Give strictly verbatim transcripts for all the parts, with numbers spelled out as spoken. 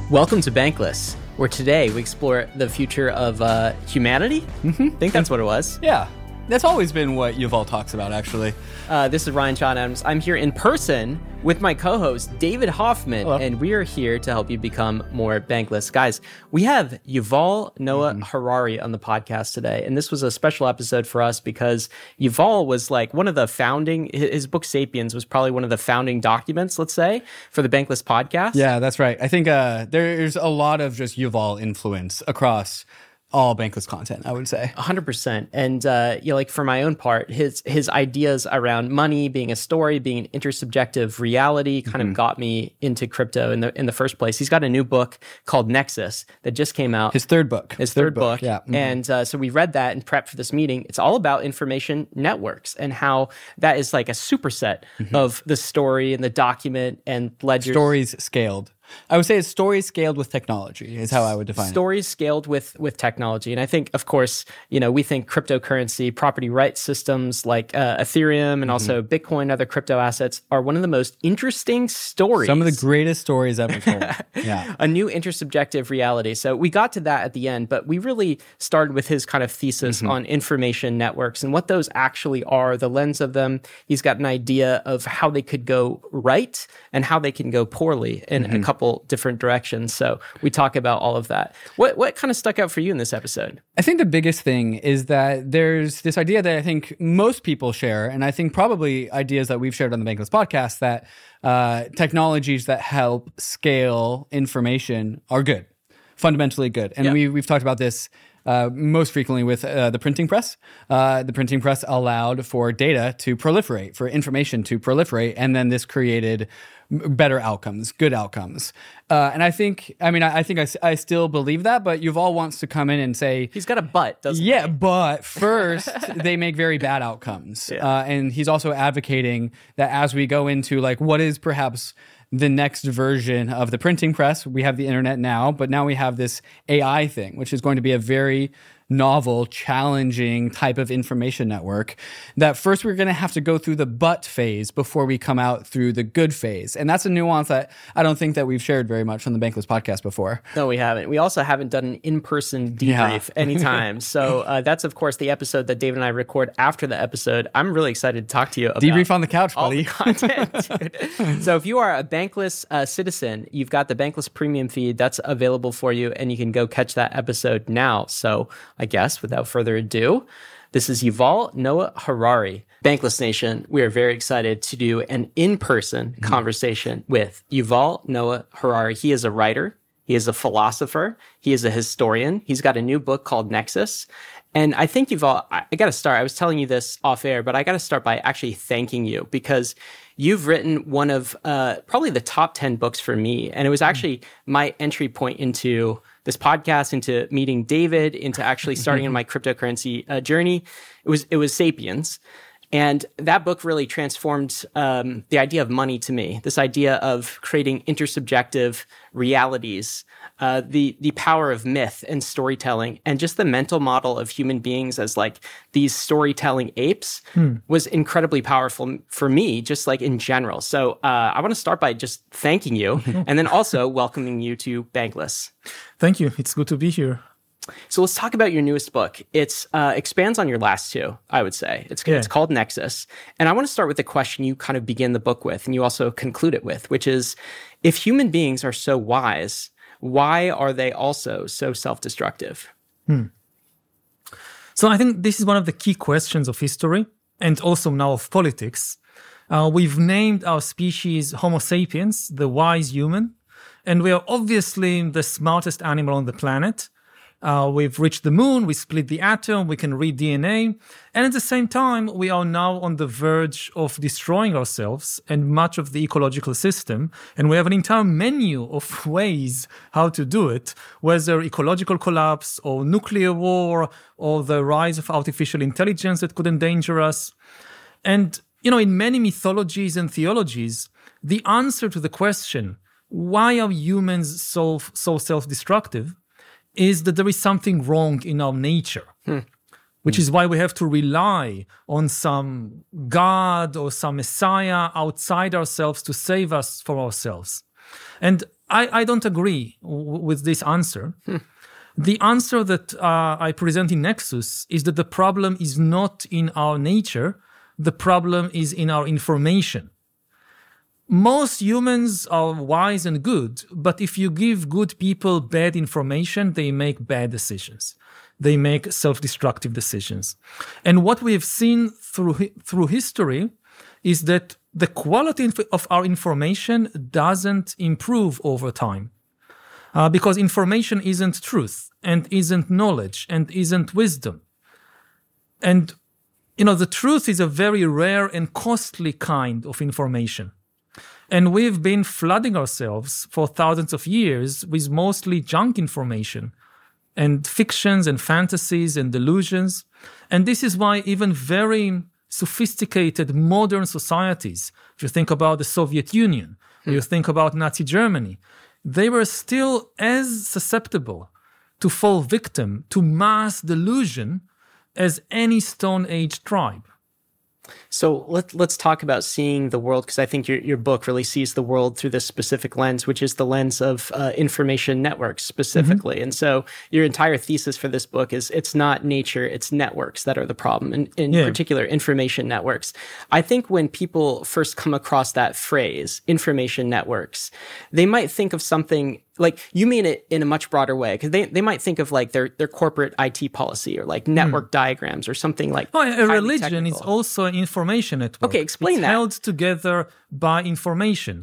Welcome to Bankless, where today we explore the future of uh, humanity. Mm-hmm. I think that's what it was. Yeah, that's always been what Yuval talks about, actually. Uh, this is Ryan John Adams. I'm here in person with my co-host, David Hoffman, Hello. And we are here to help you become more bankless. Guys, we have Yuval Noah mm-hmm. Harari on the podcast today, and this was a special episode for us because Yuval was like one of the founding, his book Sapiens was probably one of the founding documents, let's say, for the Bankless podcast. Yeah, that's right. I think uh, there's a lot of just Yuval influence across all Bankless content, I would say. one hundred percent. And, uh, you know, like for my own part, his his ideas around money being a story, being an intersubjective reality kind mm-hmm. of got me into crypto in the in the first place. He's got a new book called Nexus that just came out. His third book. His third, third book. book. Yeah. Mm-hmm. And uh, so we read that and prepped for this meeting. It's all about information networks and how that is like a superset mm-hmm. of the story and the document and ledgers. Stories scaled. I would say it's stories scaled with technology is how I would define stories it. Stories scaled with with technology. And I think, of course, you know, we think cryptocurrency, property rights systems like uh, Ethereum and mm-hmm. also Bitcoin, other crypto assets are one of the most interesting stories. Some of the greatest stories ever told. Yeah. A new intersubjective reality. So we got to that at the end, but we really started with his kind of thesis mm-hmm. on information networks and what those actually are, the lens of them. He's got an idea of how they could go right and how they can go poorly in mm-hmm. a couple different directions. So we talk about all of that. What what kind of stuck out for you in this episode? I think the biggest thing is that there's this idea that I think most people share, and I think probably ideas that we've shared on the Bankless podcast, that uh, technologies that help scale information are good, fundamentally good. And yeah. we, we've talked about this Uh, most frequently with uh, the printing press. Uh, the printing press allowed for data to proliferate, for information to proliferate, and then this created better outcomes, good outcomes. Uh, and I think, I mean, I, I think I, I still believe that, but Yuval wants to come in and say... He's got a but, doesn't yeah, he? Yeah, but first, they make very bad outcomes. Yeah. Uh, and he's also advocating that as we go into, like, what is perhaps the next version of the printing press. We have the internet now, but now we have this A I thing, which is going to be a very novel, challenging type of information network that first we're going to have to go through the but phase before we come out through the good phase. And that's a nuance that I don't think that we've shared very much on the Bankless podcast before. No, we haven't. We also haven't done an in-person debrief yeah. anytime. So uh, that's, of course, the episode that David and I record after the episode. I'm really excited to talk to you about debrief on the couch, all buddy. the content, dude. So if you are a Bankless uh, citizen, you've got the Bankless premium feed that's available for you, and you can go catch that episode now. So I guess without further ado, this is Yuval Noah Harari. Bankless Nation, we are very excited to do an in-person mm-hmm. conversation with Yuval Noah Harari. He is a writer. He is a philosopher. He is a historian. He's got a new book called Nexus. And I think Yuval, I, I got to start. I was telling you this off air, but I got to start by actually thanking you because you've written one of uh, probably the top ten books for me. And it was actually my entry point into this podcast, into meeting David, into actually starting in my cryptocurrency uh, journey. It was it was Sapiens. And that book really transformed um, the idea of money to me, this idea of creating intersubjective realities, uh, the the power of myth and storytelling, and just the mental model of human beings as like these storytelling apes hmm. was incredibly powerful for me, just like in general. So uh, I want to start by just thanking you and then also welcoming you to Bankless. Thank you. It's good to be here. So let's talk about your newest book. It's uh, expands on your last two, I would say. It's, yeah. it's called Nexus. And I want to start with the question you kind of begin the book with, and you also conclude it with, which is, if human beings are so wise, why are they also so self-destructive? Hmm. So I think this is one of the key questions of history, and also now of politics. Uh, we've named our species Homo sapiens, the wise human, and we are obviously the smartest animal on the planet. Uh, we've reached the moon, we split the atom, we can read D N A, and at the same time, we are now on the verge of destroying ourselves and much of the ecological system, and we have an entire menu of ways how to do it, whether ecological collapse or nuclear war or the rise of artificial intelligence that could endanger us. And, you know, in many mythologies and theologies, the answer to the question, why are humans so, so self-destructive, is that there is something wrong in our nature, hmm. which is why we have to rely on some God or some Messiah outside ourselves to save us from ourselves. And I, I don't agree w- with this answer. Hmm. The answer that uh, I present in Nexus is that the problem is not in our nature. The problem is in our information. Most humans are wise and good, but if you give good people bad information, they make bad decisions. They make self-destructive decisions. And what we have seen through, through history is that the quality of our information doesn't improve over time. Uh, because information isn't truth, and isn't knowledge, and isn't wisdom. And, you know, the truth is a very rare and costly kind of information. And we've been flooding ourselves for thousands of years with mostly junk information, and fictions and fantasies and delusions. And this is why even very sophisticated modern societies, if you think about the Soviet Union, or you think about Nazi Germany, they were still as susceptible to fall victim to mass delusion as any Stone Age tribe. So let, let's talk about seeing the world, because I think your, your book really sees the world through this specific lens, which is the lens of uh, information networks specifically. Mm-hmm. And so your entire thesis for this book is it's not nature, it's networks that are the problem, and in yeah. particular, information networks. I think when people first come across that phrase, information networks, they might think of something like, you mean it in a much broader way, because they, they might think of like their, their corporate I T policy or like network mm. diagrams or something like oh, a religion technical. Is also an information network. Okay, explain it's that. Held together by information,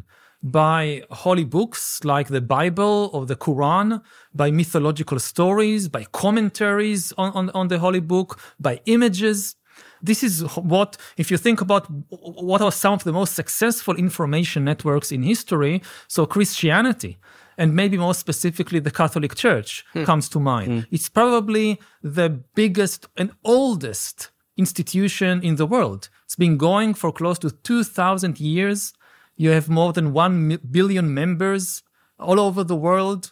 by holy books like the Bible or the Quran, by mythological stories, by commentaries on, on, on the holy book, by images. This is what, if you think about what are some of the most successful information networks in history, so Christianity, and maybe more specifically the Catholic Church hmm. comes to mind. Hmm. It's probably the biggest and oldest institution in the world. It's been going for close to two thousand years. You have more than one billion members all over the world.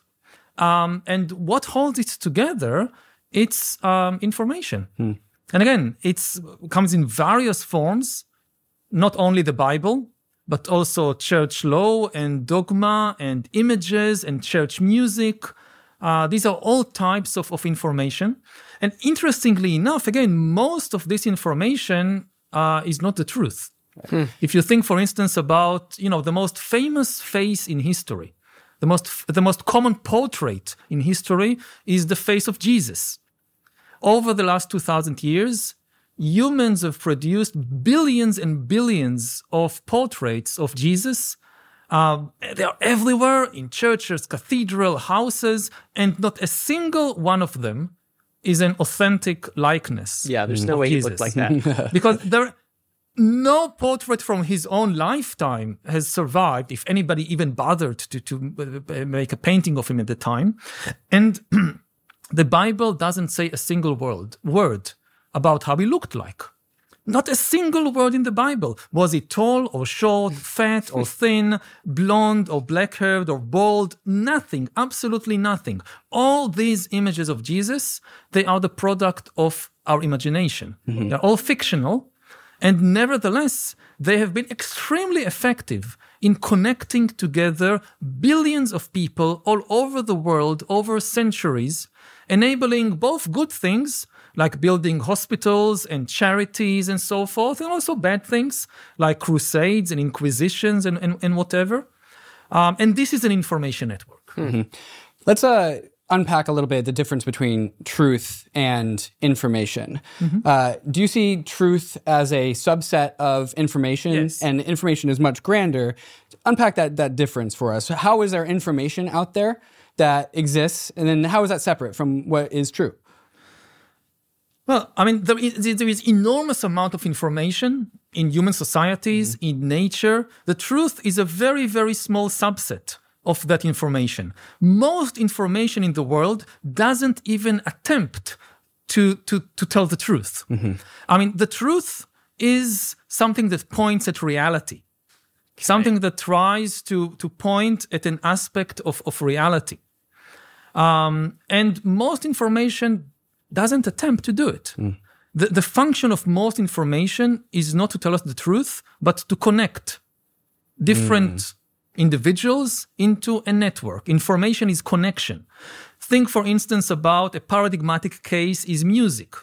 Um, and what holds it together, it's um, information. Hmm. And again, it comes in various forms, not only the Bible, but also church law and dogma and images and church music. Uh, these are all types of, of information. And interestingly enough, again, most of this information uh, is not the truth. Hmm. If you think, for instance, about, you know, the most famous face in history, the most, the most common portrait in history is the face of Jesus. Over the last two thousand years, humans have produced billions and billions of portraits of Jesus. Uh, they are everywhere in churches, cathedral, houses, and not a single one of them is an authentic likeness. Yeah, there's no way Jesus. He looked like that. Because there, no portrait from his own lifetime has survived, if anybody even bothered to, to make a painting of him at the time. And the Bible doesn't say a single word, word about how he looked like. Not a single word in the Bible. Was he tall or short, fat or thin, blonde or black-haired or bald? Nothing, absolutely nothing. All these images of Jesus, they are the product of our imagination. Mm-hmm. They're all fictional, and nevertheless, they have been extremely effective in connecting together billions of people all over the world over centuries, enabling both good things like building hospitals and charities and so forth, and also bad things like crusades and inquisitions and, and, and whatever. Um, and this is an information network. Mm-hmm. Let's uh, unpack a little bit the difference between truth and information. Mm-hmm. Uh, do you see truth as a subset of information? Yes. And information is much grander. Unpack that, that difference for us. How is there information out there that exists? And then how is that separate from what is true? Well, I mean, there is, there is enormous amount of information in human societies, mm-hmm. in nature. The truth is a very, very small subset of that information. Most information in the world doesn't even attempt to, to, to tell the truth. Mm-hmm. I mean, the truth is something that points at reality, okay. something that tries to, to point at an aspect of, of reality. Um, and most information doesn't attempt to do it. Mm. The, the function of most information is not to tell us the truth, but to connect different mm. individuals into a network. Information is connection. Think, for instance, about a paradigmatic case is music.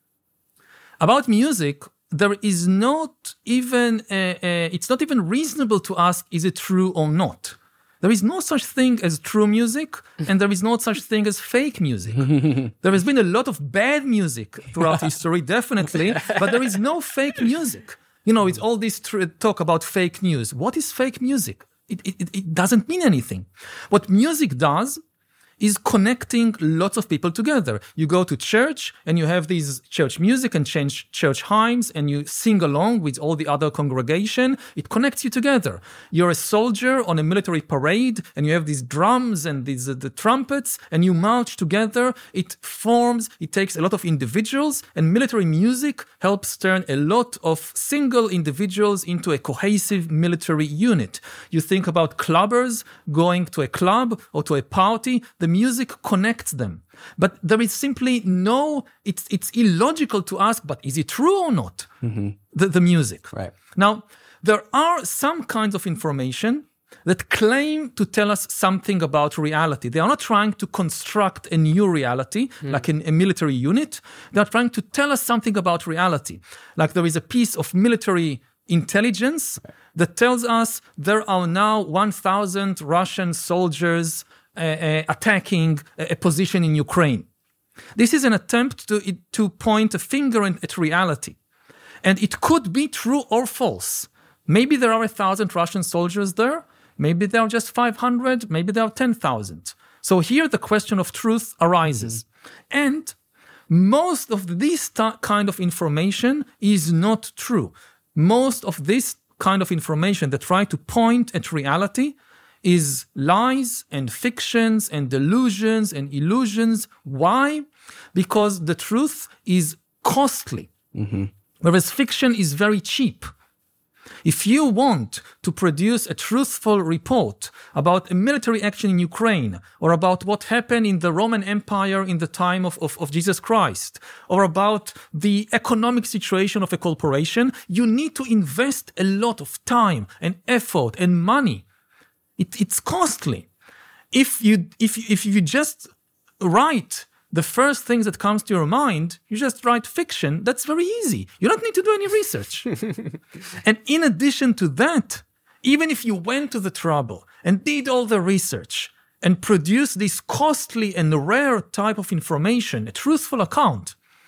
About music, there is not even, a, a, it's not even reasonable to ask, is it true or not? There is no such thing as true music, and there is no such thing as fake music. There has been a lot of bad music throughout history, definitely, but there is no fake music. You know, it's all this tr- talk about fake news. What is fake music? It, it, it doesn't mean anything. What music does is connecting lots of people together. You go to church and you have these church music and change church hymns and you sing along with all the other congregation. It connects you together. You're a soldier on a military parade and you have these drums and these uh, the trumpets and you march together. It forms, it takes a lot of individuals, and military music helps turn a lot of single individuals into a cohesive military unit. You think about clubbers going to a club or to a party. The music connects them. But there is simply no, it's it's illogical to ask, but is it true or not? Mm-hmm. The, the music. Right. Now, there are some kinds of information that claim to tell us something about reality. They are not trying to construct a new reality, mm. like in a military unit. They are trying to tell us something about reality. Like there is a piece of military intelligence right. that tells us there are now one thousand Russian soldiers Uh, uh, attacking a, a position in Ukraine. This is an attempt to, to point a finger at reality. And it could be true or false. Maybe there are a thousand Russian soldiers there. Maybe there are just five hundred. Maybe there are ten thousand. So here the question of truth arises. Mm-hmm. And most of this t- kind of information is not true. Most of this kind of information that try to point at reality is lies and fictions and delusions and illusions. Why? Because the truth is costly, mm-hmm. whereas fiction is very cheap. If you want to produce a truthful report about a military action in Ukraine, or about what happened in the Roman Empire in the time of, of, of Jesus Christ, or about the economic situation of a corporation, you need to invest a lot of time and effort and money. It, it's costly. If you if if you just write the first things that comes to your mind, you just write fiction. That's very easy. You don't need to do any research. And in addition to that, even if you went to the trouble and did all the research and produced this costly and rare type of information, a truthful account,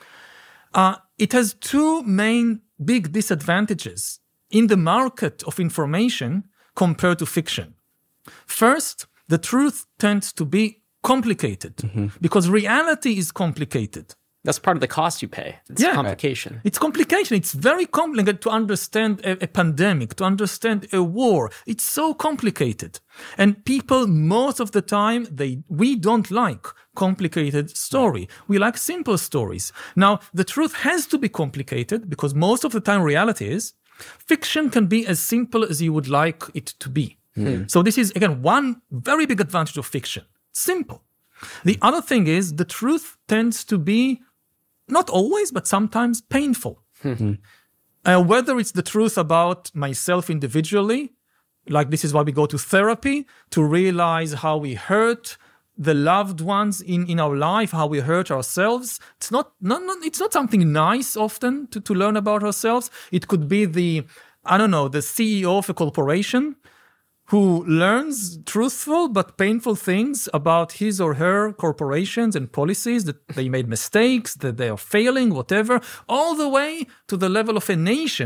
uh, it has two main big disadvantages in the market of information compared to fiction. First, the truth tends to be complicated mm-hmm. because reality is complicated. That's part of the cost you pay. It's yeah, complication. Right. It's complication. It's very complicated to understand a, a pandemic, to understand a war. It's so complicated. And people, most of the time, they we don't like complicated story. We like simple stories. Now, the truth has to be complicated because most of the time reality is. Fiction can be as simple as you would like it to be. Hmm. So this is, again, one very big advantage of fiction. Simple. The other thing is the truth tends to be, not always, but sometimes painful. Mm-hmm. Uh, whether it's the truth about myself individually, like this is why we go to therapy, to realize how we hurt the loved ones in, in our life, how we hurt ourselves. It's not, not, not it's not something nice often to, to learn about ourselves. It could be the, I don't know, the C E O of a corporation who learns truthful but painful things about his or her corporations and policies, that they made mistakes, that they are failing, whatever, all the way to the level of a nation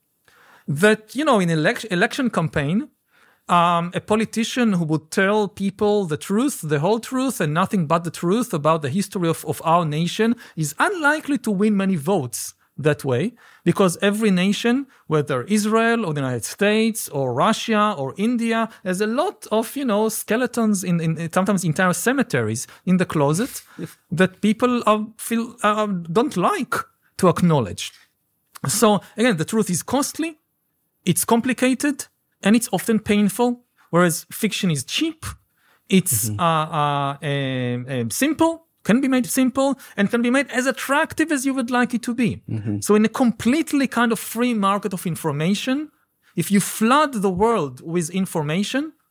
that, you know, in elect- election campaign, um, a politician who would tell people the truth, the whole truth, and nothing but the truth about the history of, of our nation is unlikely to win many votes that way, because every nation, whether Israel or the United States or Russia or India, has a lot of, you know, skeletons in, in sometimes entire cemeteries in the closet that people uh, feel uh, don't like to acknowledge. So again, the truth is costly, it's complicated, and it's often painful, whereas fiction is cheap, it's mm-hmm. uh, uh, uh, uh, simple, can be made simple, and can be made as attractive as you would like it to be. Mm-hmm. So in a completely kind of free market of information, if you flood the world with information,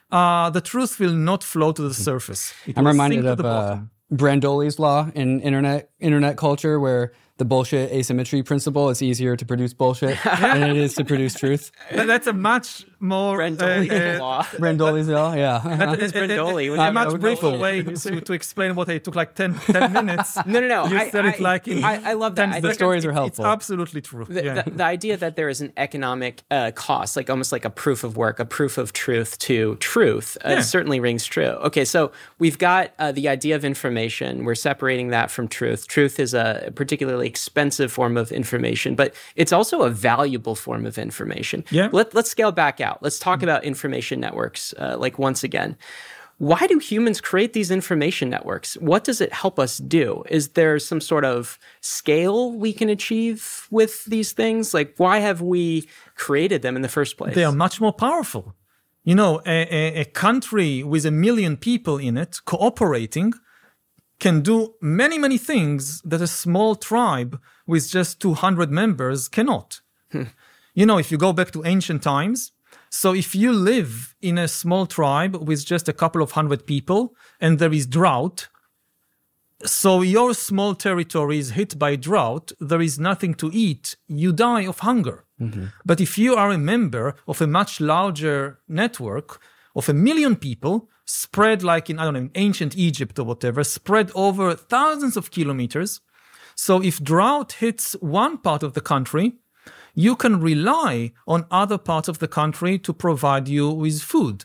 uh, the truth will not flow to the surface. It I'm will reminded sink to of the uh, bottom. Brandoli's law in internet internet culture, where the bullshit asymmetry principle, it's easier to produce bullshit than it is to produce truth. That- That's a much more Brandoli's uh, uh, law. Brandoli's law, yeah. It's Brandoli. a, a, a much Uh, briefer no. way to, to explain what I took like ten, ten minutes. No, no, no. You I, said it I- like in I, I love that. ten I The think stories It- are helpful. It's absolutely true. The, yeah. the, the idea that there is an economic uh, cost, like almost like a proof of work, a proof of truth to truth, uh, Yeah. certainly rings true. Okay, so we've got uh, the idea of information. We're separating that from truth. Truth is a particularly expensive form of information, but it's also a valuable form of information. Yeah. Let, let's scale back out. Let's talk about information networks, uh, like once again. Why do humans create these information networks? What does it help us do? Is there some sort of scale we can achieve with these things? Like, why have we created them in the first place? They are much more powerful. You know, a, a, a country with a million people in it cooperating can do many, many things that a small tribe with just two hundred members cannot. You know, if you go back to ancient times, so if you live in a small tribe with just a couple of hundred people and there is drought, so your small territory is hit by drought, there is nothing to eat, you die of hunger. But if you are a member of a much larger network of a million people, spread like in, I don't know, in ancient Egypt or whatever, spread over thousands of kilometers, so if drought hits one part of the country, you can rely on other parts of the country to provide you with food.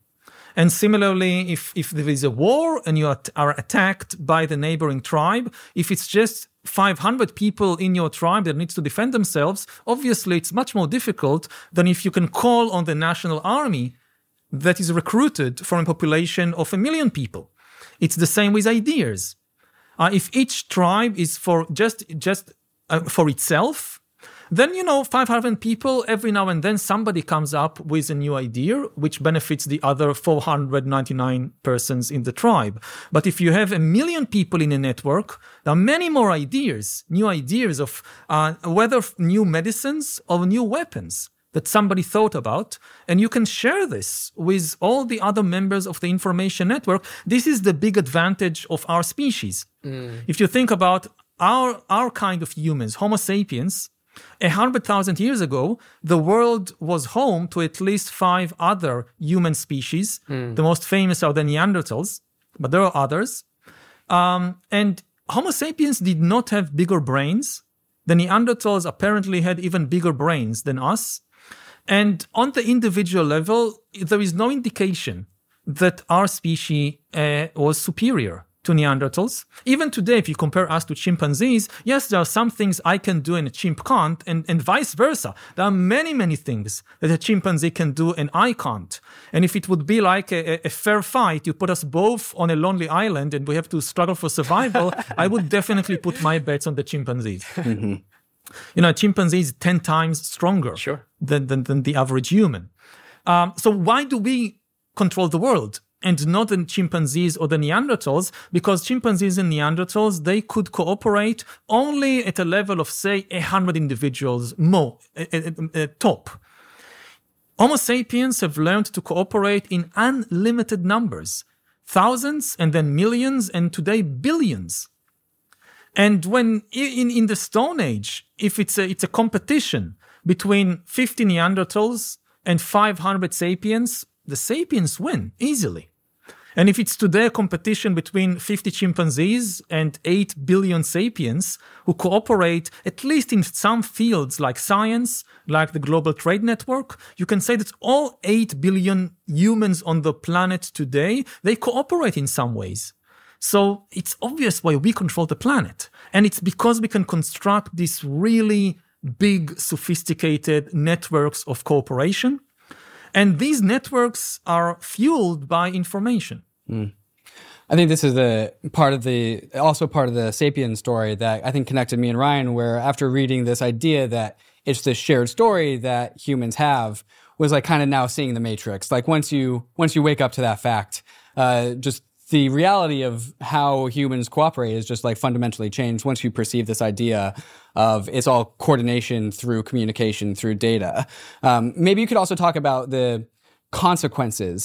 And similarly, if, if there is a war and you are, are attacked by the neighboring tribe, if it's just five hundred people in your tribe that needs to defend themselves, obviously it's much more difficult than if you can call on the national army that is recruited from a population of a million people. It's the same with ideas. Uh, if each tribe is for just, just uh, for itself, then, you know, five hundred people, every now and then somebody comes up with a new idea, which benefits the other four hundred ninety-nine persons in the tribe. But if you have a million people in a network, there are many more ideas, new ideas of uh, whether new medicines or new weapons that somebody thought about, and you can share this with all the other members of the information network. This is the big advantage of our species. Mm. If you think about our, our kind of humans, Homo sapiens, a hundred thousand years ago, the world was home to at least five other human species. Mm. The most famous are the Neanderthals, but there are others. Um, and Homo sapiens did not have bigger brains. The Neanderthals apparently had even bigger brains than us. And on the individual level, there is no indication that our species uh, was superior to Neanderthals. Even today, if you compare us to chimpanzees, yes, there are some things I can do and a chimp can't, and, and vice versa. There are many, many things that a chimpanzee can do and I can't. And if it would be like a, a fair fight, you put us both on a lonely island and we have to struggle for survival, I would definitely put my bets on the chimpanzees. Mm-hmm. You know, a chimpanzee is ten times stronger sure. than, than, than the average human. Um, so why do we control the world and not the chimpanzees or the Neanderthals? Because chimpanzees and Neanderthals, they could cooperate only at a level of, say, one hundred individuals more, at, at, at top. Homo sapiens have learned to cooperate in unlimited numbers, thousands and then millions and today billions. And when in, in the Stone Age, if it's a, it's a competition between fifty Neanderthals and five hundred sapiens, the sapiens win easily. And if it's today a competition between fifty chimpanzees and eight billion sapiens who cooperate at least in some fields like science, like the Global Trade Network, you can say that all eight billion humans on the planet today, they cooperate in some ways. So it's obvious why we control the planet. And it's because we can construct these really big, sophisticated networks of cooperation. And these networks are fueled by information. Mm. I think this is the part of the, also part of the Sapiens story that I think connected me and Ryan, where after reading this idea that it's this shared story that humans have, was like kind of now seeing the Matrix. Like once you, once you wake up to that fact, uh, just the reality of how humans cooperate is just like fundamentally changed once you perceive this idea of it's all coordination through communication, through data. Um, maybe you could also talk about the consequences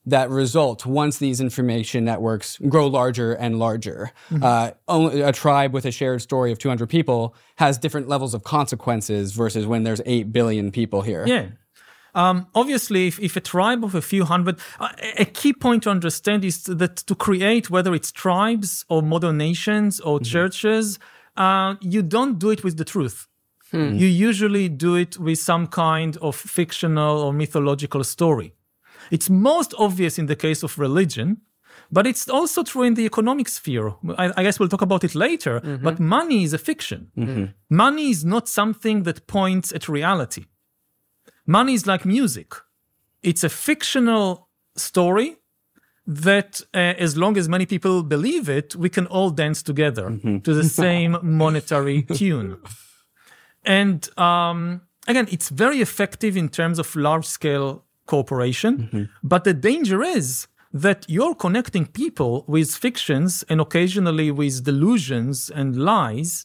that result once these information networks grow larger and larger. Mm-hmm. Uh, only a tribe with a shared story of two hundred people has different levels of consequences versus when there's eight billion people here. Yeah. Um, obviously, if, if a tribe of a few hundred, uh, a key point to understand is that to create, whether it's tribes or modern nations or mm-hmm. churches, uh, you don't do it with the truth. Hmm. You usually do it with some kind of fictional or mythological story. It's most obvious in the case of religion, but it's also true in the economic sphere. I, I guess we'll talk about it later, mm-hmm. but money is a fiction. Mm-hmm. Money is not something that points at reality. Money is like music. It's a fictional story that uh, as long as many people believe it, we can all dance together mm-hmm. to the same monetary tune. And um, again, it's very effective in terms of large-scale cooperation, mm-hmm. but the danger is that you're connecting people with fictions and occasionally with delusions and lies,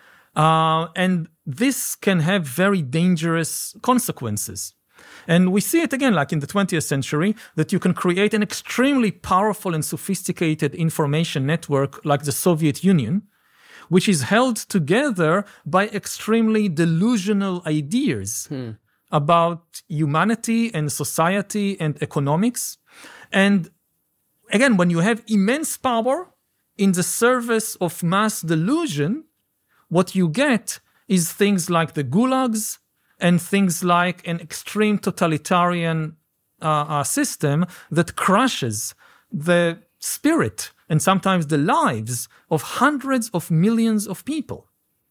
uh, and this can have very dangerous consequences. And we see it again, like in the twentieth century, that you can create an extremely powerful and sophisticated information network like the Soviet Union, which is held together by extremely delusional ideas hmm. about humanity and society and economics. And again, when you have immense power in the service of mass delusion, what you get is things like the gulags and things like an extreme totalitarian uh, uh, system that crushes the spirit and sometimes the lives of hundreds of millions of people.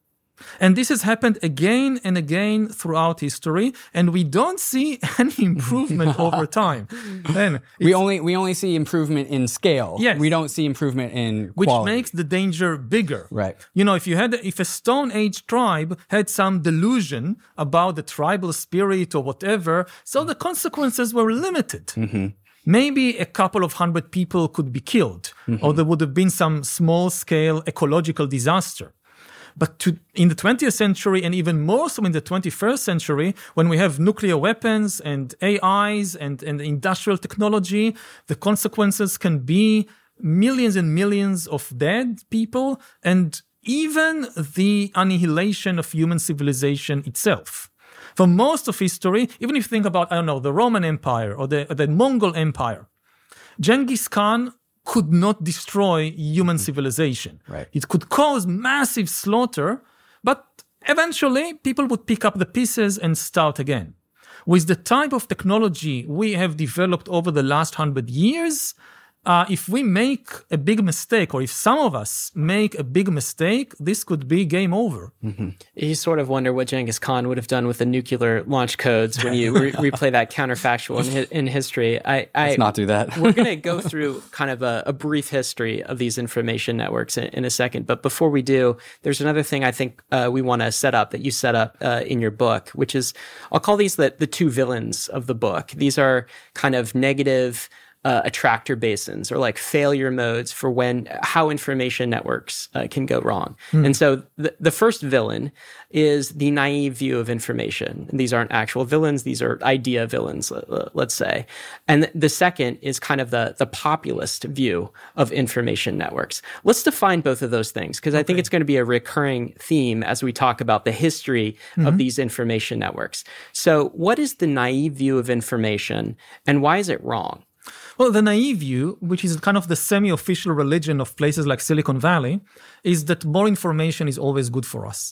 And this has happened again and again throughout history, and we don't see any improvement over time. Then we only we only see improvement in scale. Yes. We don't see improvement in which quality. Makes the danger bigger. Right. You know, if you had if a Stone Age tribe had some delusion about the tribal spirit or whatever, so the consequences were limited. Mm-hmm. Maybe a couple of hundred people could be killed, mm-hmm. or there would have been some small-scale ecological disaster. But to, in the twentieth century, and even more so in the twenty-first century, when we have nuclear weapons and A Is and, and industrial technology, the consequences can be millions and millions of dead people and even the annihilation of human civilization itself. For most of history, even if you think about, I don't know, the Roman Empire or the, the Mongol Empire, Genghis Khan could not destroy human civilization. Right. It could cause massive slaughter, but eventually people would pick up the pieces and start again. With the type of technology we have developed over the last hundred years, uh, if we make a big mistake, or if some of us make a big mistake, this could be game over. Mm-hmm. You sort of wonder what Genghis Khan would have done with the nuclear launch codes when you re- replay that counterfactual in, hi- in history. I, I, Let's not do that. We're going to go through kind of a, a brief history of these information networks in, in a second. But before we do, there's another thing I think uh, we want to set up that you set up uh, in your book, which is, I'll call these the, the two villains of the book. These are kind of negative Uh, attractor basins, or like failure modes for when how information networks uh, can go wrong. Mm. And so the, the first villain is the naive view of information. And these aren't actual villains; these are idea villains, uh, let's say. And th- the second is kind of the the populist view of information networks. Let's define both of those things, because I okay. think it's going to be a recurring theme as we talk about the history mm-hmm. of these information networks. So, what is the naive view of information, and why is it wrong? Well, the naive view, which is kind of the semi-official religion of places like Silicon Valley, is that more information is always good for us.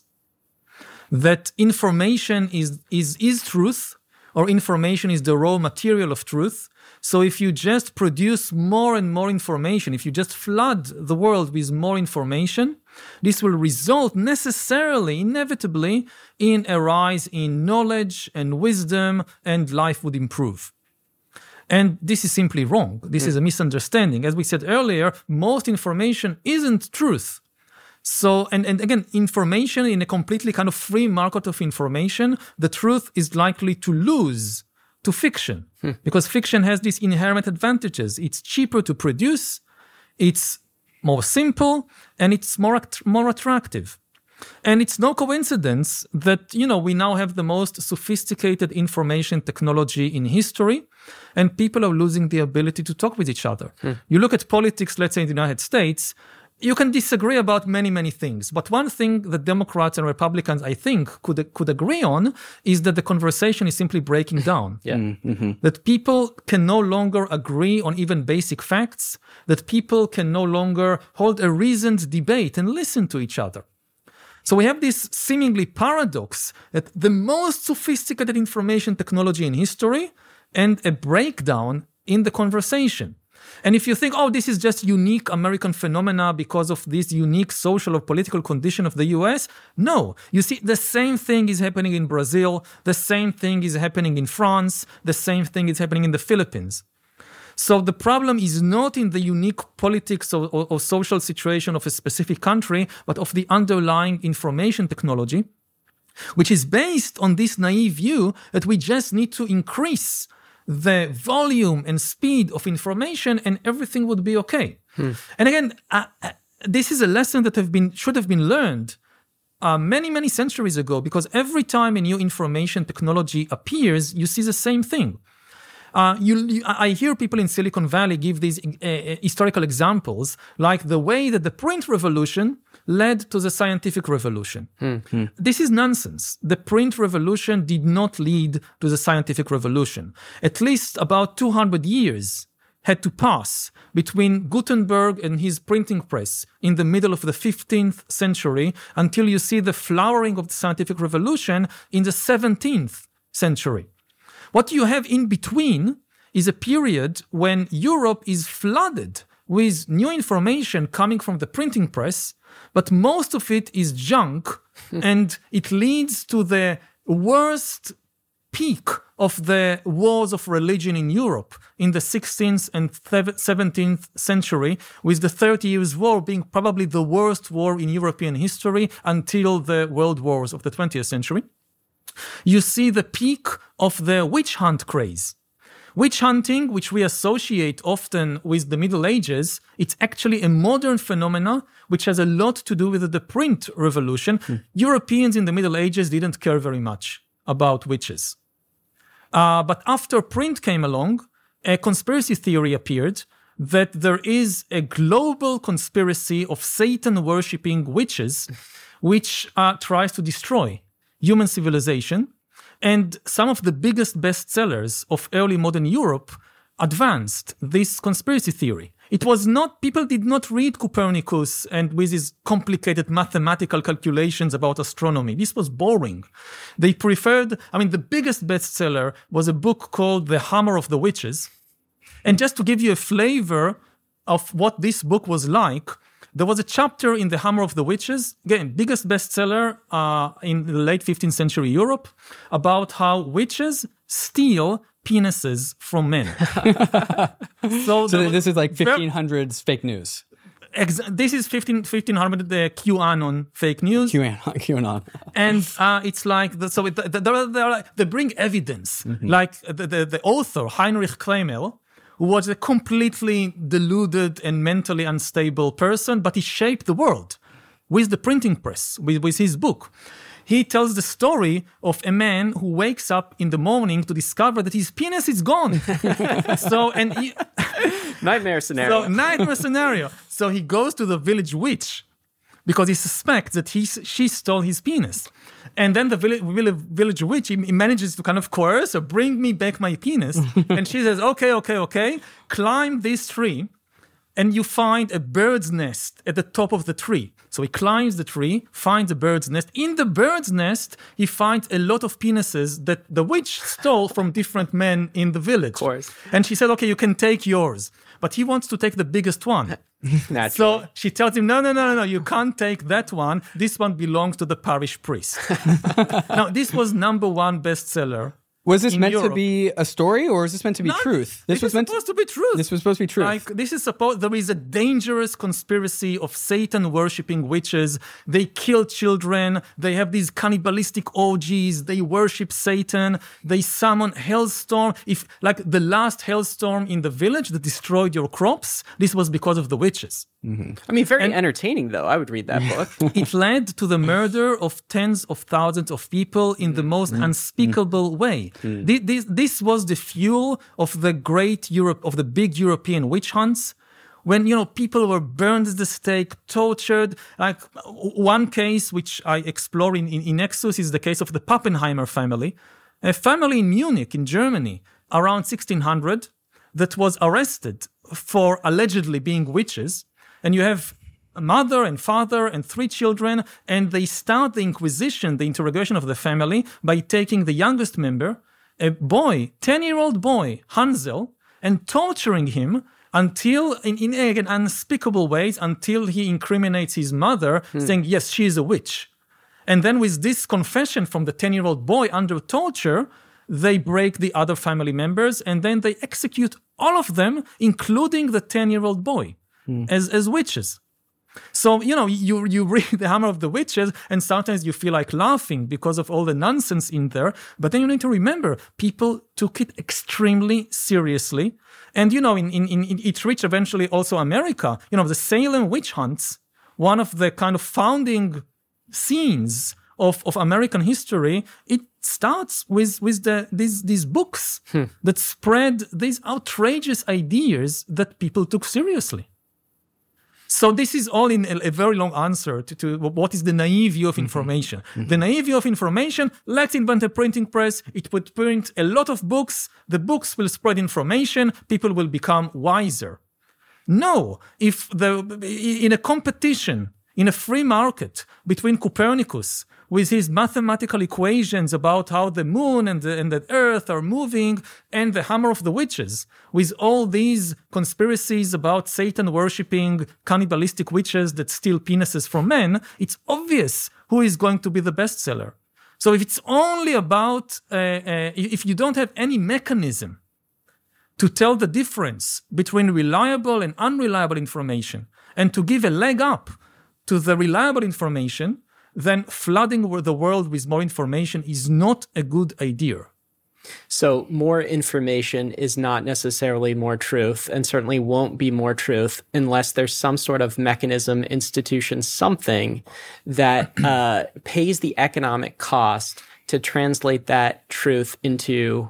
That information is, is, is truth, or information is the raw material of truth. So if you just produce more and more information, if you just flood the world with more information, this will result necessarily, inevitably, in a rise in knowledge and wisdom, and life would improve. And this is simply wrong. This mm. is a misunderstanding. As we said earlier, most information isn't truth. So, and, and again, information in a completely kind of free market of information, the truth is likely to lose to fiction. Hmm. Because fiction has these inherent advantages. It's cheaper to produce, it's more simple, and it's more, more attractive. And it's no coincidence that, you know, we now have the most sophisticated information technology in history, and people are losing the ability to talk with each other. Hmm. You look at politics, let's say in the United States, you can disagree about many, many things. But one thing that Democrats and Republicans, I think, could could agree on is that the conversation is simply breaking down. Yeah. Mm-hmm. That people can no longer agree on even basic facts, that people can no longer hold a reasoned debate and listen to each other. So we have this seemingly paradox that the most sophisticated information technology in history and a breakdown in the conversation. And if you think, oh, this is just unique American phenomena because of this unique social or political condition of the U S, no. You see, the same thing is happening in Brazil, the same thing is happening in France, the same thing is happening in the Philippines. So the problem is not in the unique politics or, or, or social situation of a specific country, but of the underlying information technology, which is based on this naive view that we just need to increase the volume and speed of information and everything would be okay. Hmm. And again, uh, uh, this is a lesson that have been should have been learned uh, many, many centuries ago, because every time a new information technology appears, you see the same thing. Uh, you, you, I hear people in Silicon Valley give these uh, historical examples, like the way that the print revolution led to the scientific revolution. Mm-hmm. This is nonsense. The print revolution did not lead to the scientific revolution. At least about two hundred years had to pass between Gutenberg and his printing press in the middle of the fifteenth century until you see the flowering of the scientific revolution in the seventeenth century. What you have in between is a period when Europe is flooded with new information coming from the printing press, but most of it is junk, and it leads to the worst peak of the wars of religion in Europe in the sixteenth and seventeenth century, with the Thirty Years' War being probably the worst war in European history until the world wars of the twentieth century. You see the peak of the witch hunt craze. Witch hunting, which we associate often with the Middle Ages, it's actually a modern phenomenon which has a lot to do with the print revolution. Hmm. Europeans in the Middle Ages didn't care very much about witches. Uh, but after print came along, a conspiracy theory appeared that there is a global conspiracy of Satan-worshipping witches which uh, tries to destroy human civilization, and some of the biggest bestsellers of early modern Europe advanced this conspiracy theory. It was not, people did not read Copernicus and with his complicated mathematical calculations about astronomy. This was boring. They preferred, I mean, the biggest bestseller was a book called The Hammer of the Witches. And just to give you a flavor of what this book was like, there was a chapter in The Hammer of the Witches, again, biggest bestseller uh, in the late fifteenth century Europe, about how witches steal penises from men. so so this is like fifteen hundreds fake news. Ex- this is fifteen, fifteen hundred uh, QAnon fake news. QAnon. QAnon. And uh, it's like, the, so it, the, the, the, they bring evidence. Mm-hmm. Like the, the, the author, Heinrich Klemel, who was a completely deluded and mentally unstable person, but he shaped the world with the printing press, with, with his book. He tells the story of a man who wakes up in the morning to discover that his penis is gone. so, and he, nightmare scenario. So, nightmare scenario. So he goes to the village witch because he suspects that he, she stole his penis. And then the village, village witch, he manages to kind of coerce her, bring me back my penis. And she says, okay, okay, okay, climb this tree, and you find a bird's nest at the top of the tree. So he climbs the tree, finds a bird's nest. In the bird's nest, he finds a lot of penises that the witch stole from different men in the village. Of course. And she said, okay, you can take yours. But he wants to take the biggest one. So she tells him, no, no, no, no, no, you can't take that one. This one belongs to the parish priest. Now, this was number one bestseller Was this in meant Europe. to be a story, or is this meant to be No, truth? This, was meant supposed to, to be truth. This was supposed to be truth. Like this is supposed. There is a dangerous conspiracy of Satan worshipping witches. They kill children. They have these cannibalistic orgies. They worship Satan. They summon hailstorm. If like the last hailstorm in the village that destroyed your crops, this was because of the witches. Mm-hmm. I mean, very and, entertaining, though. I would read that book. It led to the murder of tens of thousands of people in the most mm-hmm. unspeakable mm-hmm. way. Mm-hmm. This, this was the fuel of the great Europe, of the big European witch hunts, when, you know, people were burned at the stake, tortured. Like one case, which I explore in, in, in Nexus, is the case of the Pappenheimer family, a family in Munich, in Germany, around sixteen hundred, that was arrested for allegedly being witches. And you have a mother and father and three children, and they start the inquisition, the interrogation of the family, by taking the youngest member, a boy, ten-year-old boy, Hansel, and torturing him until, in, in again, unspeakable ways, until he incriminates his mother, hmm. saying, yes, she is a witch. And then with this confession from the ten-year-old boy under torture, they break the other family members, and then they execute all of them, including the ten-year-old boy. As as witches. So, you know, you you read The Hammer of the Witches, and sometimes you feel like laughing because of all the nonsense in there. But then you need to remember, people took it extremely seriously. And, you know, in, in, in it reached eventually also America. You know, the Salem witch hunts, one of the kind of founding scenes of, of American history, it starts with, with the these, these books hmm. that spread these outrageous ideas that people took seriously. So this is all in a, a very long answer to, to what is the naive view of information. Mm-hmm. The naive view of information, let's invent a printing press. It would print a lot of books. The books will spread information. People will become wiser. No, if the in a competition, in a free market between Copernicus with his mathematical equations about how the moon and the, and the earth are moving, and the Hammer of the Witches, with all these conspiracies about Satan worshipping cannibalistic witches that steal penises from men, it's obvious who is going to be the bestseller. So if it's only about, uh, uh, if you don't have any mechanism to tell the difference between reliable and unreliable information, and to give a leg up to the reliable information, then flooding the world with more information is not a good idea. So more information is not necessarily more truth, and certainly won't be more truth unless there's some sort of mechanism, institution, something that uh, pays the economic cost to translate that truth into,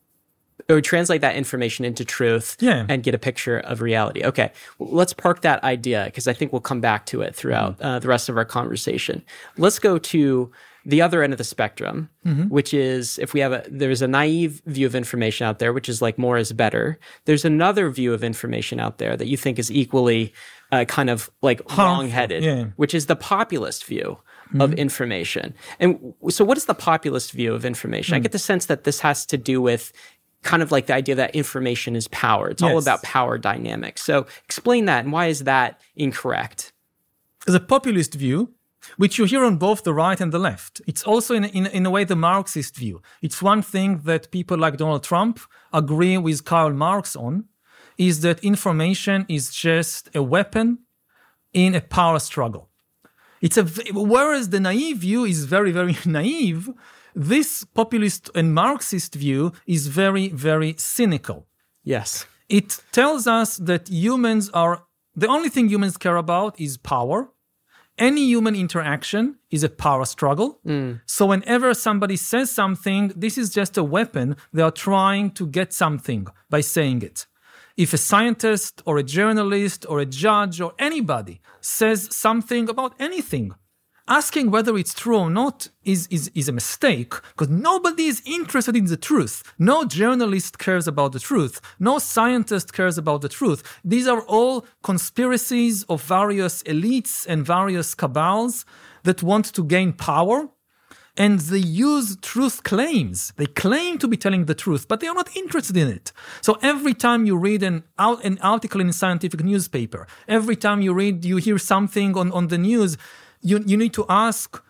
or translate that information into truth yeah. and get a picture of reality. Okay, let's park that idea, because I think we'll come back to it throughout uh, the rest of our conversation. Let's go to the other end of the spectrum, mm-hmm. which is if we have a, there's a naive view of information out there, which is like more is better. There's another view of information out there that you think is equally uh, kind of like wrong-headed, yeah. which is the populist view mm-hmm. of information. And so what is the populist view of information? Mm-hmm. I get the sense that this has to do with kind of like the idea that information is power. It's yes. all about power dynamics. So explain that, and why is that incorrect? The populist view, which you hear on both the right and the left, it's also in, in, in a way the Marxist view. It's one thing that people like Donald Trump agree with Karl Marx on, is that information is just a weapon in a power struggle. It's a, whereas the naive view is very, very naive, this populist and Marxist view is very, very cynical. Yes. It tells us that humans are, the only thing humans care about is power. Any human interaction is a power struggle. Mm. So whenever somebody says something, this is just a weapon. They are trying to get something by saying it. If a scientist or a journalist or a judge or anybody says something about anything, asking whether it's true or not is, is, is a mistake, because nobody is interested in the truth. No journalist cares about the truth. No scientist cares about the truth. These are all conspiracies of various elites and various cabals that want to gain power, and they use truth claims. They claim to be telling the truth, but they are not interested in it. So every time you read an, an article in a scientific newspaper, every time you read, you hear something on, on the news, You, you need to ask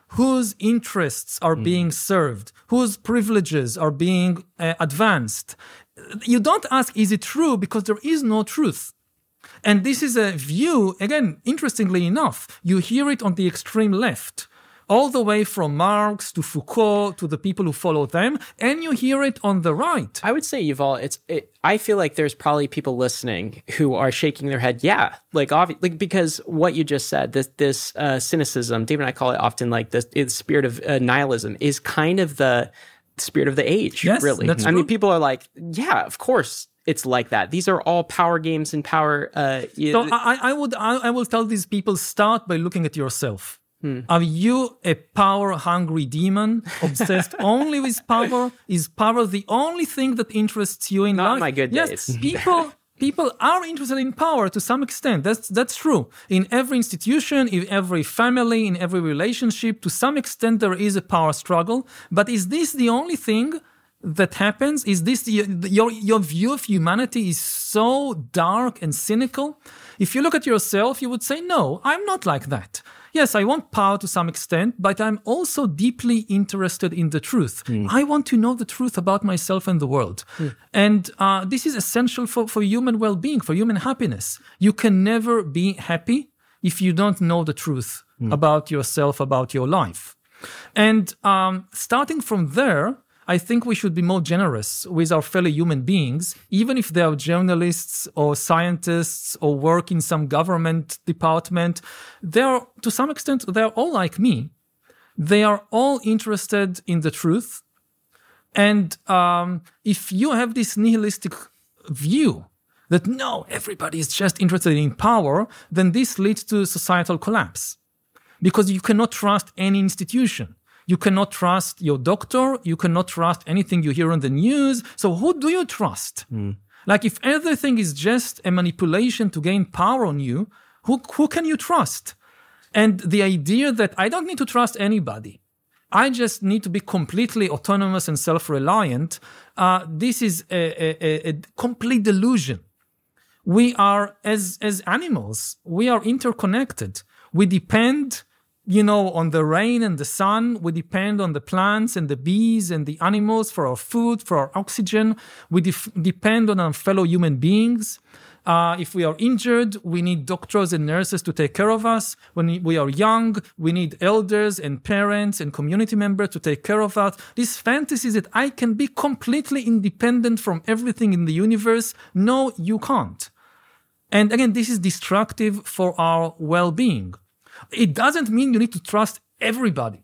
whose interests are mm. being served, whose privileges are being uh, advanced. You don't ask, is it true? Because there is no truth. And this is a view, again, interestingly enough, you hear it on the extreme left, all the way from Marx to Foucault to the people who follow them, and you hear it on the right. I would say, Yuval, it's. It, I feel like there's probably people listening who are shaking their head. Yeah, like obvi- like because what you just said, this this uh, cynicism, David and I call it often like the, the spirit of uh, nihilism, is kind of the spirit of the age. Yes, really. That's I true. mean, people are like, yeah, of course. It's like that. These are all power games and power. Uh, so I, I would, I, I will tell these people: start by looking at yourself. Hmm. Are you a power-hungry demon obsessed only with power? Is power the only thing that interests you in Not life? my good yes, days. people. People are interested in power to some extent. That's that's true. In every institution, in every family, in every relationship, to some extent there is a power struggle. But is this the only thing that happens? Is this your, your your view of humanity is so dark and cynical? If you look at yourself, you would say, no, I'm not like that. Yes, I want power to some extent, but I'm also deeply interested in the truth. Mm. I want to know the truth about myself and the world. Mm. And uh, this is essential for, for human well-being, for human happiness. You can never be happy if you don't know the truth mm. about yourself, about your life. And um, starting from there, I think we should be more generous with our fellow human beings, even if they are journalists or scientists or work in some government department. They are, to some extent, they are all like me. They are all interested in the truth. And um, if you have this nihilistic view that, no, everybody is just interested in power, then this leads to societal collapse. Because you cannot trust any institution. You cannot trust your doctor. You cannot trust anything you hear on the news. So who do you trust? Mm. Like if everything is just a manipulation to gain power on you, who, who can you trust? And the idea that I don't need to trust anybody. I just need to be completely autonomous and self-reliant. Uh, this is a, a, a complete delusion. We are, as, as animals, we are interconnected. We depend You know, on the rain and the sun. We depend on the plants and the bees and the animals for our food, for our oxygen. We def- depend on our fellow human beings. Uh, if we are injured, we need doctors and nurses to take care of us. When we are young, we need elders and parents and community members to take care of us. This fantasy that I can be completely independent from everything in the universe. No, you can't. And again, this is destructive for our well-being. It doesn't mean you need to trust everybody.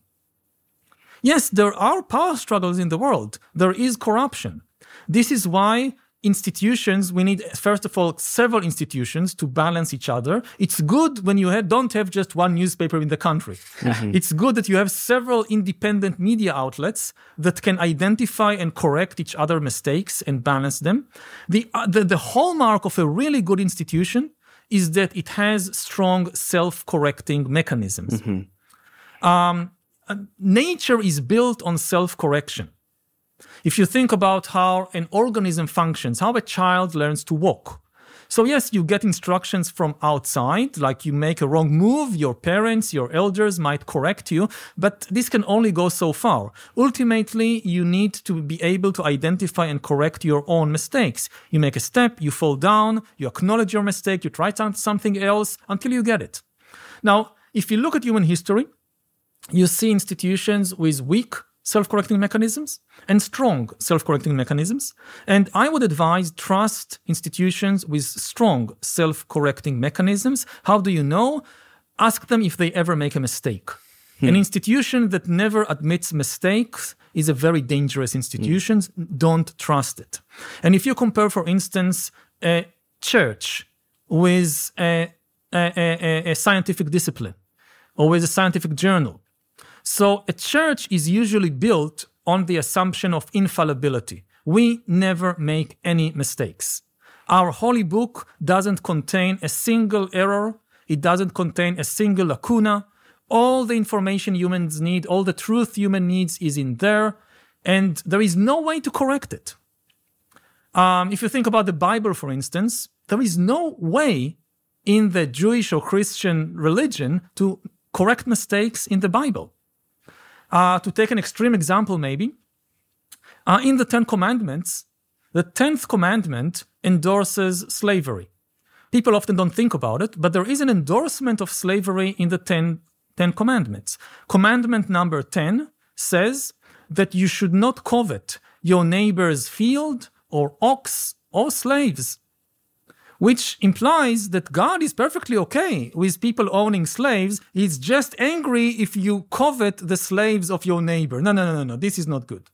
Yes, there are power struggles in the world. There is corruption. This is why institutions, we need, first of all, several institutions to balance each other. It's good when you have, don't have just one newspaper in the country. Mm-hmm. It's good that you have several independent media outlets that can identify and correct each other's mistakes and balance them. The, uh, the, the hallmark of a really good institution is that it has strong self-correcting mechanisms. Mm-hmm. Um, uh, nature is built on self-correction. If you think about how an organism functions, how a child learns to walk. So yes, you get instructions from outside, like you make a wrong move, your parents, your elders might correct you, but this can only go so far. Ultimately, you need to be able to identify and correct your own mistakes. You make a step, you fall down, you acknowledge your mistake, you try something else until you get it. Now, if you look at human history, you see institutions with weak self-correcting mechanisms and strong self-correcting mechanisms. And I would advise trust institutions with strong self-correcting mechanisms. How do you know? Ask them if they ever make a mistake. Hmm. An institution that never admits mistakes is a very dangerous institution. Hmm. Don't trust it. And if you compare, for instance, a church with a, a, a, a scientific discipline or with a scientific journal, so a church is usually built on the assumption of infallibility. We never make any mistakes. Our holy book doesn't contain a single error. It doesn't contain a single lacuna. All the information humans need, all the truth human needs is in there, and there is no way to correct it. Um, if you think about the Bible, for instance, there is no way in the Jewish or Christian religion to correct mistakes in the Bible. Uh, to take an extreme example, maybe, uh, in the Ten Commandments, the tenth commandment endorses slavery. People often don't think about it, but there is an endorsement of slavery in the ten, ten Commandments. Commandment number ten says that you should not covet your neighbor's field or ox or slaves, which implies that God is perfectly okay with people owning slaves. He's just angry if you covet the slaves of your neighbor. No, no, no, no, no. This is not good.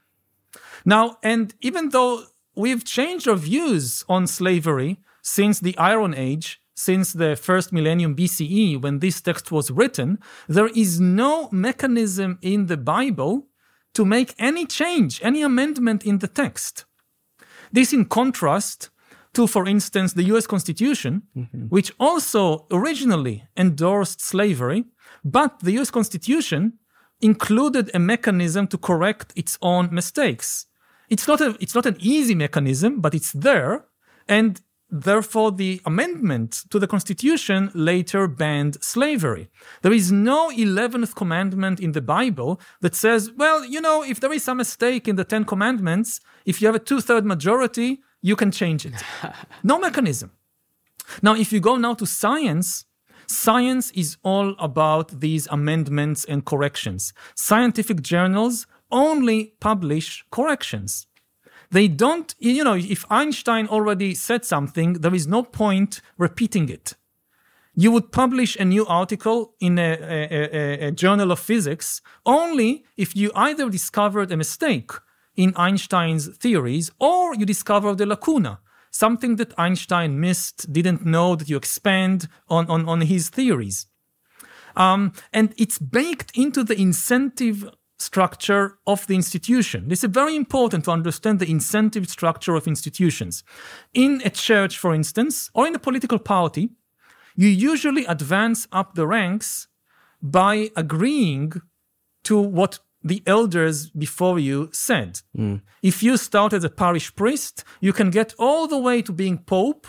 Now, and even though we've changed our views on slavery since the Iron Age, since the first millennium B C E, when this text was written, there is no mechanism in the Bible to make any change, any amendment in the text. This in contrast to, for instance, the U S Constitution, mm-hmm. which also originally endorsed slavery, but the U S Constitution included a mechanism to correct its own mistakes. It's not a, it's not an easy mechanism, but it's there, and therefore the amendment to the Constitution later banned slavery. There is no eleventh commandment in the Bible that says, well, you know, if there is some mistake in the Ten Commandments, if you have a two-third majority, you can change it. No mechanism. Now, if you go now to science, science is all about these amendments and corrections. Scientific journals only publish corrections. They don't, you know, if Einstein already said something, there is no point repeating it. You would publish a new article in a, a, a, a journal of physics only if you either discovered a mistake in Einstein's theories or you discovered a lacuna, something that Einstein missed, didn't know that you expand on, on, on his theories. Um, and it's baked into the incentive structure of the institution. This is very important to understand the incentive structure of institutions. In a church, for instance, or in a political party, you usually advance up the ranks by agreeing to what the elders before you said. Mm. If you start as a parish priest, you can get all the way to being pope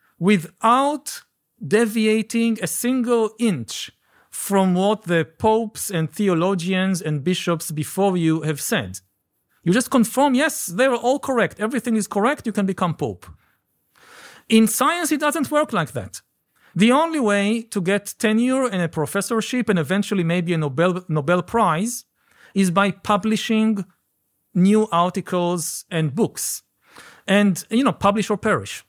without deviating a single inch from what the popes and theologians and bishops before you have said. You just confirm, yes, they were all correct. Everything is correct. You can become pope. In science, it doesn't work like that. The only way to get tenure and a professorship and eventually maybe a Nobel, Nobel Prize is by publishing new articles and books. And, you know, publish or perish.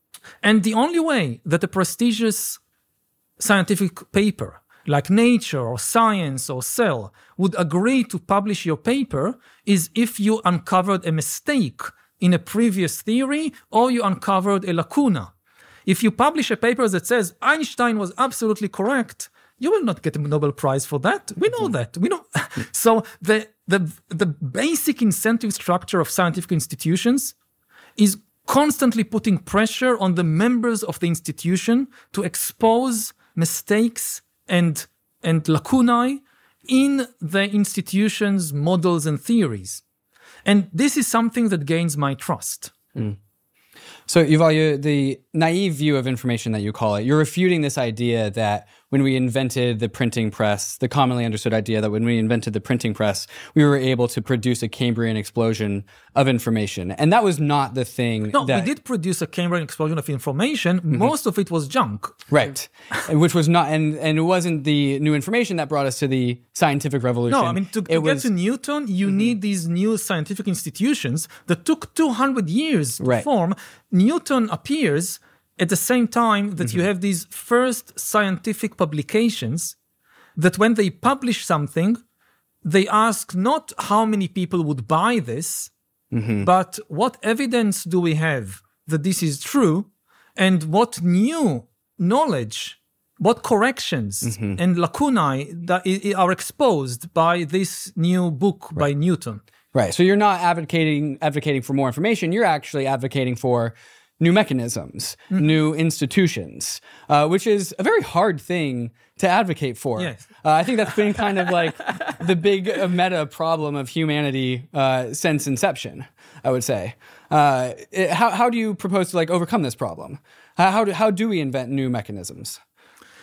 And the only way that a prestigious scientific paper like Nature or Science or Cell would agree to publish your paper is if you uncovered a mistake in a previous theory or you uncovered a lacuna. If you publish a paper that says Einstein was absolutely correct, you will not get a Nobel Prize for that. We know that. We know. So the, the, the basic incentive structure of scientific institutions is constantly putting pressure on the members of the institution to expose mistakes and, and lacunae in the institution's models and theories. And this is something that gains my trust. Mm. So, Yuval, you, the naive view of information that you call it, you're refuting this idea that when we invented the printing press, the commonly understood idea that when we invented the printing press, we were able to produce a Cambrian explosion of information. And that was not the thing. No, that... we did produce a Cambrian explosion of information. Mm-hmm. Most of it was junk. Right. Which was not, and, and it wasn't the new information that brought us to the scientific revolution. No, I mean, to, to was... get to Newton, you mm-hmm. need these new scientific institutions that took two hundred years to right. form. Newton appears at the same time that mm-hmm. you have these first scientific publications that when they publish something, they ask not how many people would buy this, mm-hmm. but what evidence do we have that this is true, and what new knowledge, what corrections mm-hmm. and lacunae that are exposed by this new book right. by Newton. Right. So you're not advocating advocating for more information. You're actually advocating for new mechanisms, mm-hmm. new institutions, uh, which is a very hard thing to advocate for. Yes. Uh, I think that's been kind of like the big uh, meta problem of humanity uh, since inception, I would say. Uh, it, how, how do you propose to like overcome this problem? How, how, do, how do we invent new mechanisms?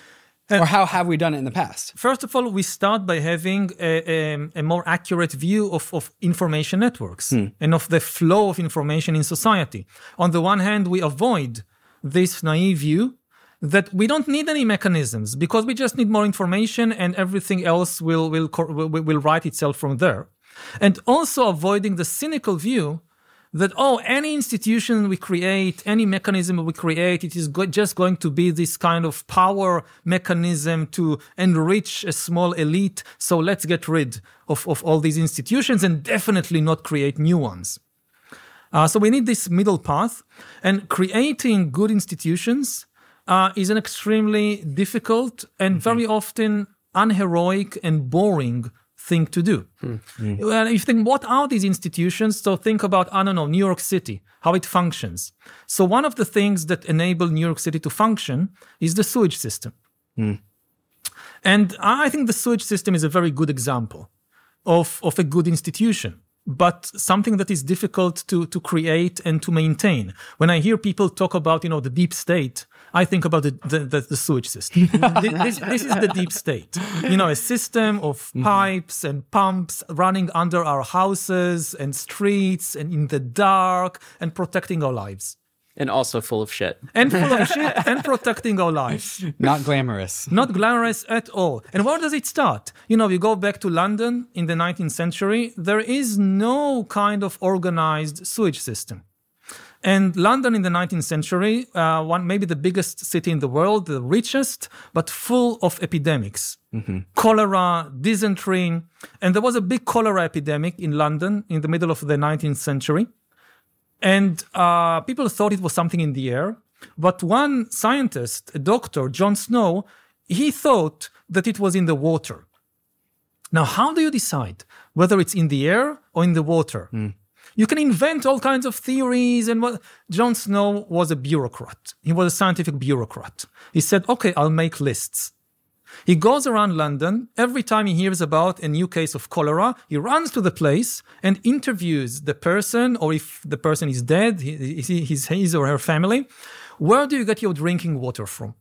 Or how have we done it in the past? First of all, we start by having a, a, a more accurate view of, of information networks hmm. and of the flow of information in society. On the one hand, we avoid this naive view that we don't need any mechanisms because we just need more information and everything else will, will, will, will write itself from there. And also avoiding the cynical view that, oh, any institution we create, any mechanism we create, it is go- just going to be this kind of power mechanism to enrich a small elite. So let's get rid of, of all these institutions and definitely not create new ones. Uh, so we need this middle path. And creating good institutions uh, is an extremely difficult and mm-hmm. very often unheroic and boring thing to do. Mm-hmm. Well, if you think, what are these institutions? So think about, I don't know, New York City, how it functions. So one of the things that enable New York City to function is the sewage system. Mm. And I think the sewage system is a very good example of, of a good institution, but something that is difficult to, to create and to maintain. When I hear people talk about, you know, the deep state, I think about the, the, the, the sewage system. this, this is the deep state. You know, a system of mm-hmm. pipes and pumps running under our houses and streets and in the dark and protecting our lives. And also full of shit. And full of shit and protecting our lives. Not glamorous. Not glamorous at all. And where does it start? You know, you go back to London in the nineteenth century, there is no kind of organized sewage system. And London in the nineteenth century, uh, one maybe the biggest city in the world, the richest, but full of epidemics. Mm-hmm. Cholera, dysentery. And there was a big cholera epidemic in London in the middle of the nineteenth century. And uh, people thought it was something in the air. But one scientist, a doctor, John Snow, he thought that it was in the water. Now, how do you decide whether it's in the air or in the water? Mm. You can invent all kinds of theories. And what John Snow was a bureaucrat. He was a scientific bureaucrat. He said, okay, I'll make lists. He goes around London. Every time he hears about a new case of cholera, he runs to the place and interviews the person, or if the person is dead, his, his or her family. Where do you get your drinking water from?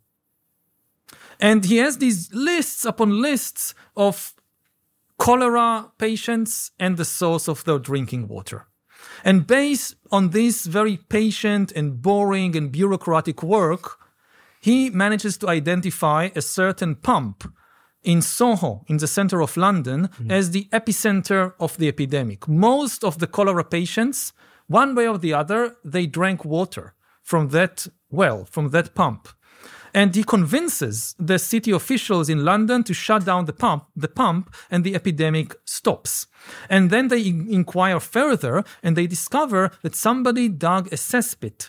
And he has these lists upon lists of cholera patients and the source of their drinking water. And based on this very patient and boring and bureaucratic work, he manages to identify a certain pump in Soho, in the center of London, mm-hmm. as the epicenter of the epidemic. Most of the cholera patients, one way or the other, they drank water from that well, from that pump. And he convinces the city officials in London to shut down the pump, the pump, and the epidemic stops. And then they inquire further, and they discover that somebody dug a cesspit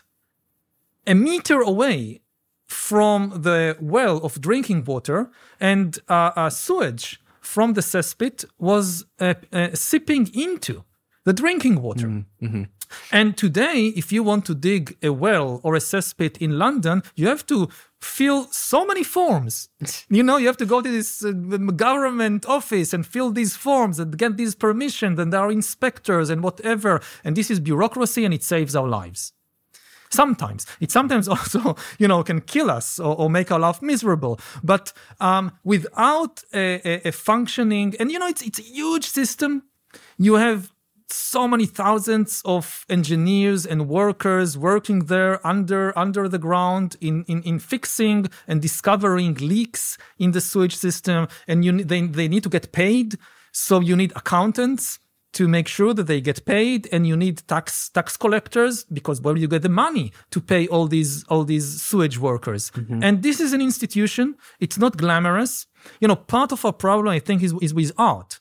a meter away from the well of drinking water, and uh, uh, sewage from the cesspit was uh, uh, sipping into the drinking water. Mm-hmm. And today, if you want to dig a well or a cesspit in London, you have to fill so many forms. You know, you have to go to this uh, government office and fill these forms and get these permissions, and there are inspectors and whatever. And this is bureaucracy, and it saves our lives. Sometimes. It sometimes also, you know, can kill us or, or make our life miserable. But um, without a, a, a functioning, and you know, it's it's a huge system. You have so many thousands of engineers and workers working there under under the ground in, in, in fixing and discovering leaks in the sewage system. And you they they need to get paid. So you need accountants to make sure that they get paid, and you need tax tax collectors, because where do you get the money to pay all these all these sewage workers? Mm-hmm. And this is an institution. It's not glamorous. You know, part of our problem, I think, is, is with art.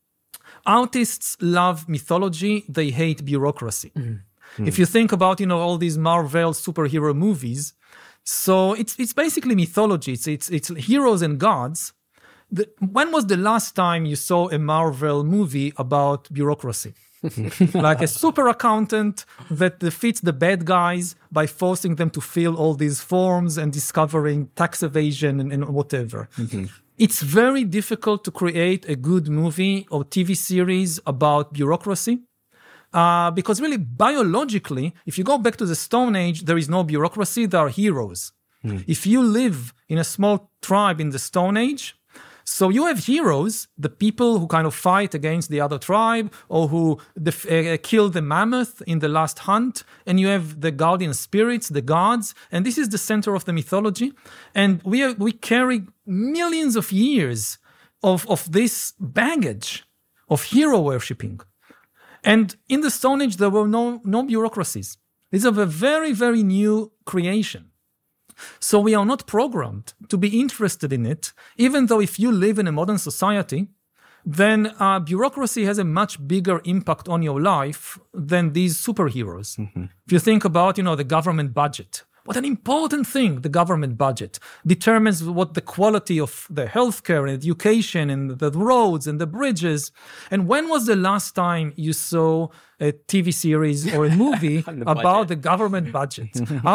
Artists love mythology. They hate bureaucracy. Mm-hmm. If you think about, you know, all these Marvel superhero movies, so it's it's basically mythology. It's it's, it's heroes and gods. The, when was the last time you saw a Marvel movie about bureaucracy? Like a super accountant that defeats the bad guys by forcing them to fill all these forms and discovering tax evasion and, and whatever. Mm-hmm. It's very difficult to create a good movie or T V series about bureaucracy. Uh, because really, biologically, if you go back to the Stone Age, there is no bureaucracy, there are heroes. Mm. If you live in a small tribe in the Stone Age, so you have heroes, the people who kind of fight against the other tribe or who def- uh, kill the mammoth in the last hunt. And you have the guardian spirits, the gods. And this is the center of the mythology. And we are, we carry millions of years of, of this baggage of hero worshipping. And in the Stone Age, there were no, no bureaucracies. These are a very, very new creation. So we are not programmed to be interested in it, even though if you live in a modern society, then uh, bureaucracy has a much bigger impact on your life than these superheroes. Mm-hmm. If you think about, you know, the government budget, what an important thing the government budget determines what the quality of the healthcare and education and the roads and the bridges. And when was the last time you saw a T V series or a movie the about the government budget?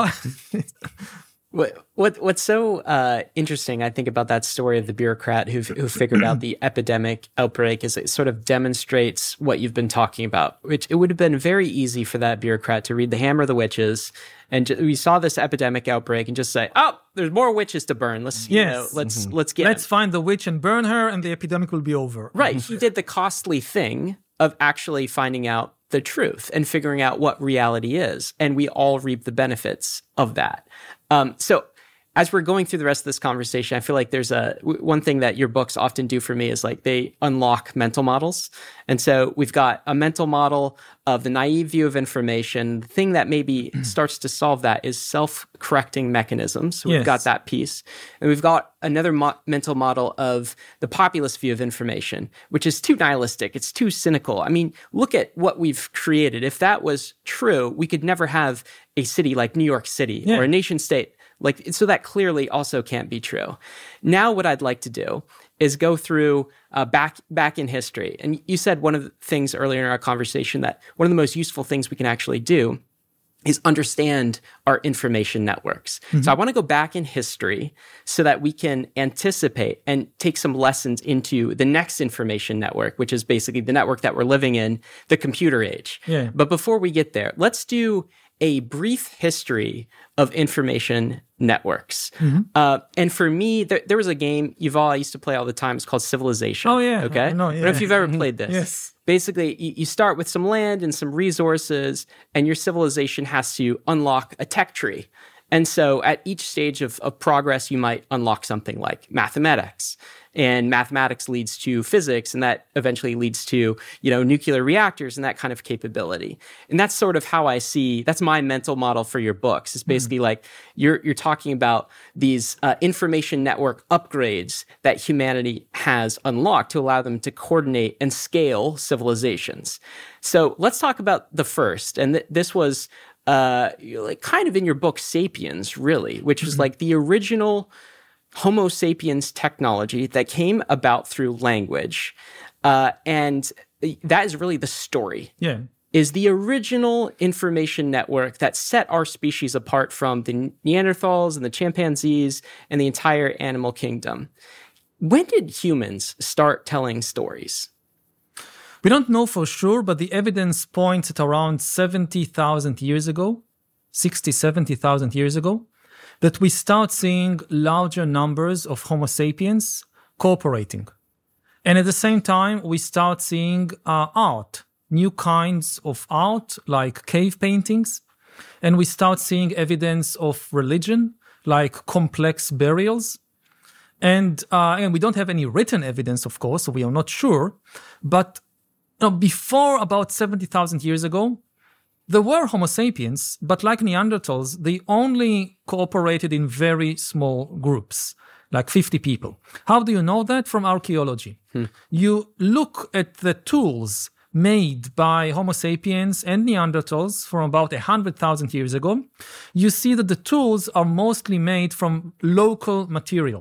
What, what what's so uh, interesting, I think, about that story of the bureaucrat who who figured out the epidemic outbreak is it sort of demonstrates what you've been talking about. Which it would have been very easy for that bureaucrat to read The Hammer of the Witches, and ju- we saw this epidemic outbreak and just say, "Oh, there's more witches to burn. Let's you yes. know, let's mm-hmm. let's get let's them. find the witch and burn her, and the epidemic will be over." Right. He did the costly thing of actually finding out the truth and figuring out what reality is, and we all reap the benefits of that. Um, so as we're going through the rest of this conversation, I feel like there's a w- one thing that your books often do for me is like they unlock mental models. And so we've got a mental model of the naive view of information. The thing that maybe starts to solve that is self-correcting mechanisms. So we've yes. got that piece. And we've got another mo- mental model of the populist view of information, which is too nihilistic. It's too cynical. I mean, look at what we've created. If that was true, we could never have a city like New York City yeah. or a nation state. Like, so that clearly also can't be true. Now what I'd like to do is go through uh, back back in history. And you said one of the things earlier in our conversation that one of the most useful things we can actually do is understand our information networks. Mm-hmm. So I want to go back in history so that we can anticipate and take some lessons into the next information network, which is basically the network that we're living in, the computer age. Yeah. But before we get there, let's do a brief history of information networks. Mm-hmm. Uh, and for me, there, there was a game, Yuval, I used to play all the time. It's called Civilization. Oh, yeah. Okay? I know, yeah. I don't know if you've ever played this. Yes. Basically, you, you start with some land and some resources, and your civilization has to unlock a tech tree. And so at each stage of, of progress, you might unlock something like mathematics. And mathematics leads to physics, and that eventually leads to, you know, nuclear reactors and that kind of capability. And that's sort of how I see, that's my mental model for your books. It's basically mm. like you're you're talking about these uh, information network upgrades that humanity has unlocked to allow them to coordinate and scale civilizations. So let's talk about the first. And th- this was uh, like kind of in your book, Sapiens, really, which was mm-hmm. like the original Homo sapiens technology that came about through language. Uh, and that is really the story. Yeah. Is the original information network that set our species apart from the Neanderthals and the chimpanzees and the entire animal kingdom. When did humans start telling stories? We don't know for sure, but the evidence points at around seventy thousand years ago, sixty, seventy thousand years ago, that we start seeing larger numbers of Homo sapiens cooperating. And at the same time, we start seeing uh, art, new kinds of art like cave paintings. And we start seeing evidence of religion like complex burials. And, uh, and we don't have any written evidence, of course, so we are not sure. But you know, before about seventy thousand years ago, there were Homo sapiens, but like Neanderthals, they only cooperated in very small groups, like fifty people. How do you know that? From archaeology. Hmm. You look at the tools made by Homo sapiens and Neanderthals from about one hundred thousand years ago. You see that the tools are mostly made from local material.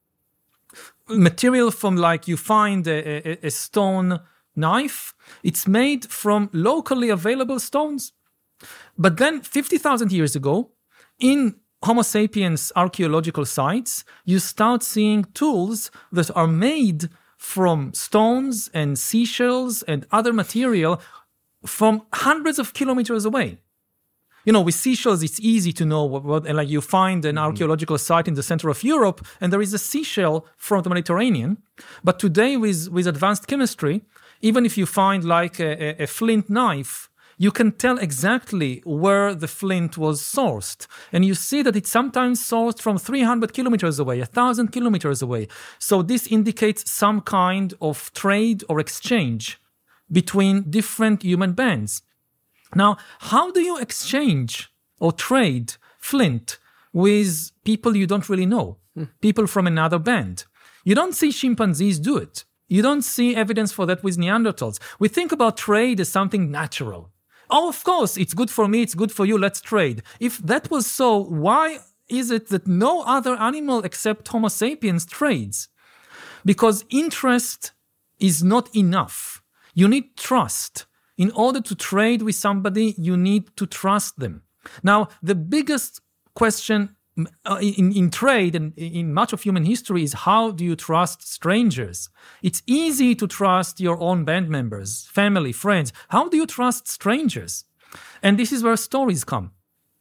Material from, like, you find a, a, a stone knife, it's made from locally available stones. But then fifty thousand years ago, in Homo sapiens archaeological sites, you start seeing tools that are made from stones and seashells and other material from hundreds of kilometers away. You know, with seashells, it's easy to know what, what and like you find an mm-hmm. archaeological site in the center of Europe, and there is a seashell from the Mediterranean. But today, with, with advanced chemistry, even if you find like a, a, a flint knife, you can tell exactly where the flint was sourced. And you see that it's sometimes sourced from three hundred kilometers away, one thousand kilometers away. So this indicates some kind of trade or exchange between different human bands. Now, how do you exchange or trade flint with people you don't really know, mm. people from another band? You don't see chimpanzees do it. You don't see evidence for that with Neanderthals. We think about trade as something natural. Oh, of course, it's good for me, it's good for you, let's trade. If that was so, why is it that no other animal except Homo sapiens trades? Because interest is not enough. You need trust. In order to trade with somebody, you need to trust them. Now, the biggest question uh, in, in trade and in much of human history is how do you trust strangers? It's easy to trust your own band members, family, friends. How do you trust strangers? And this is where stories come.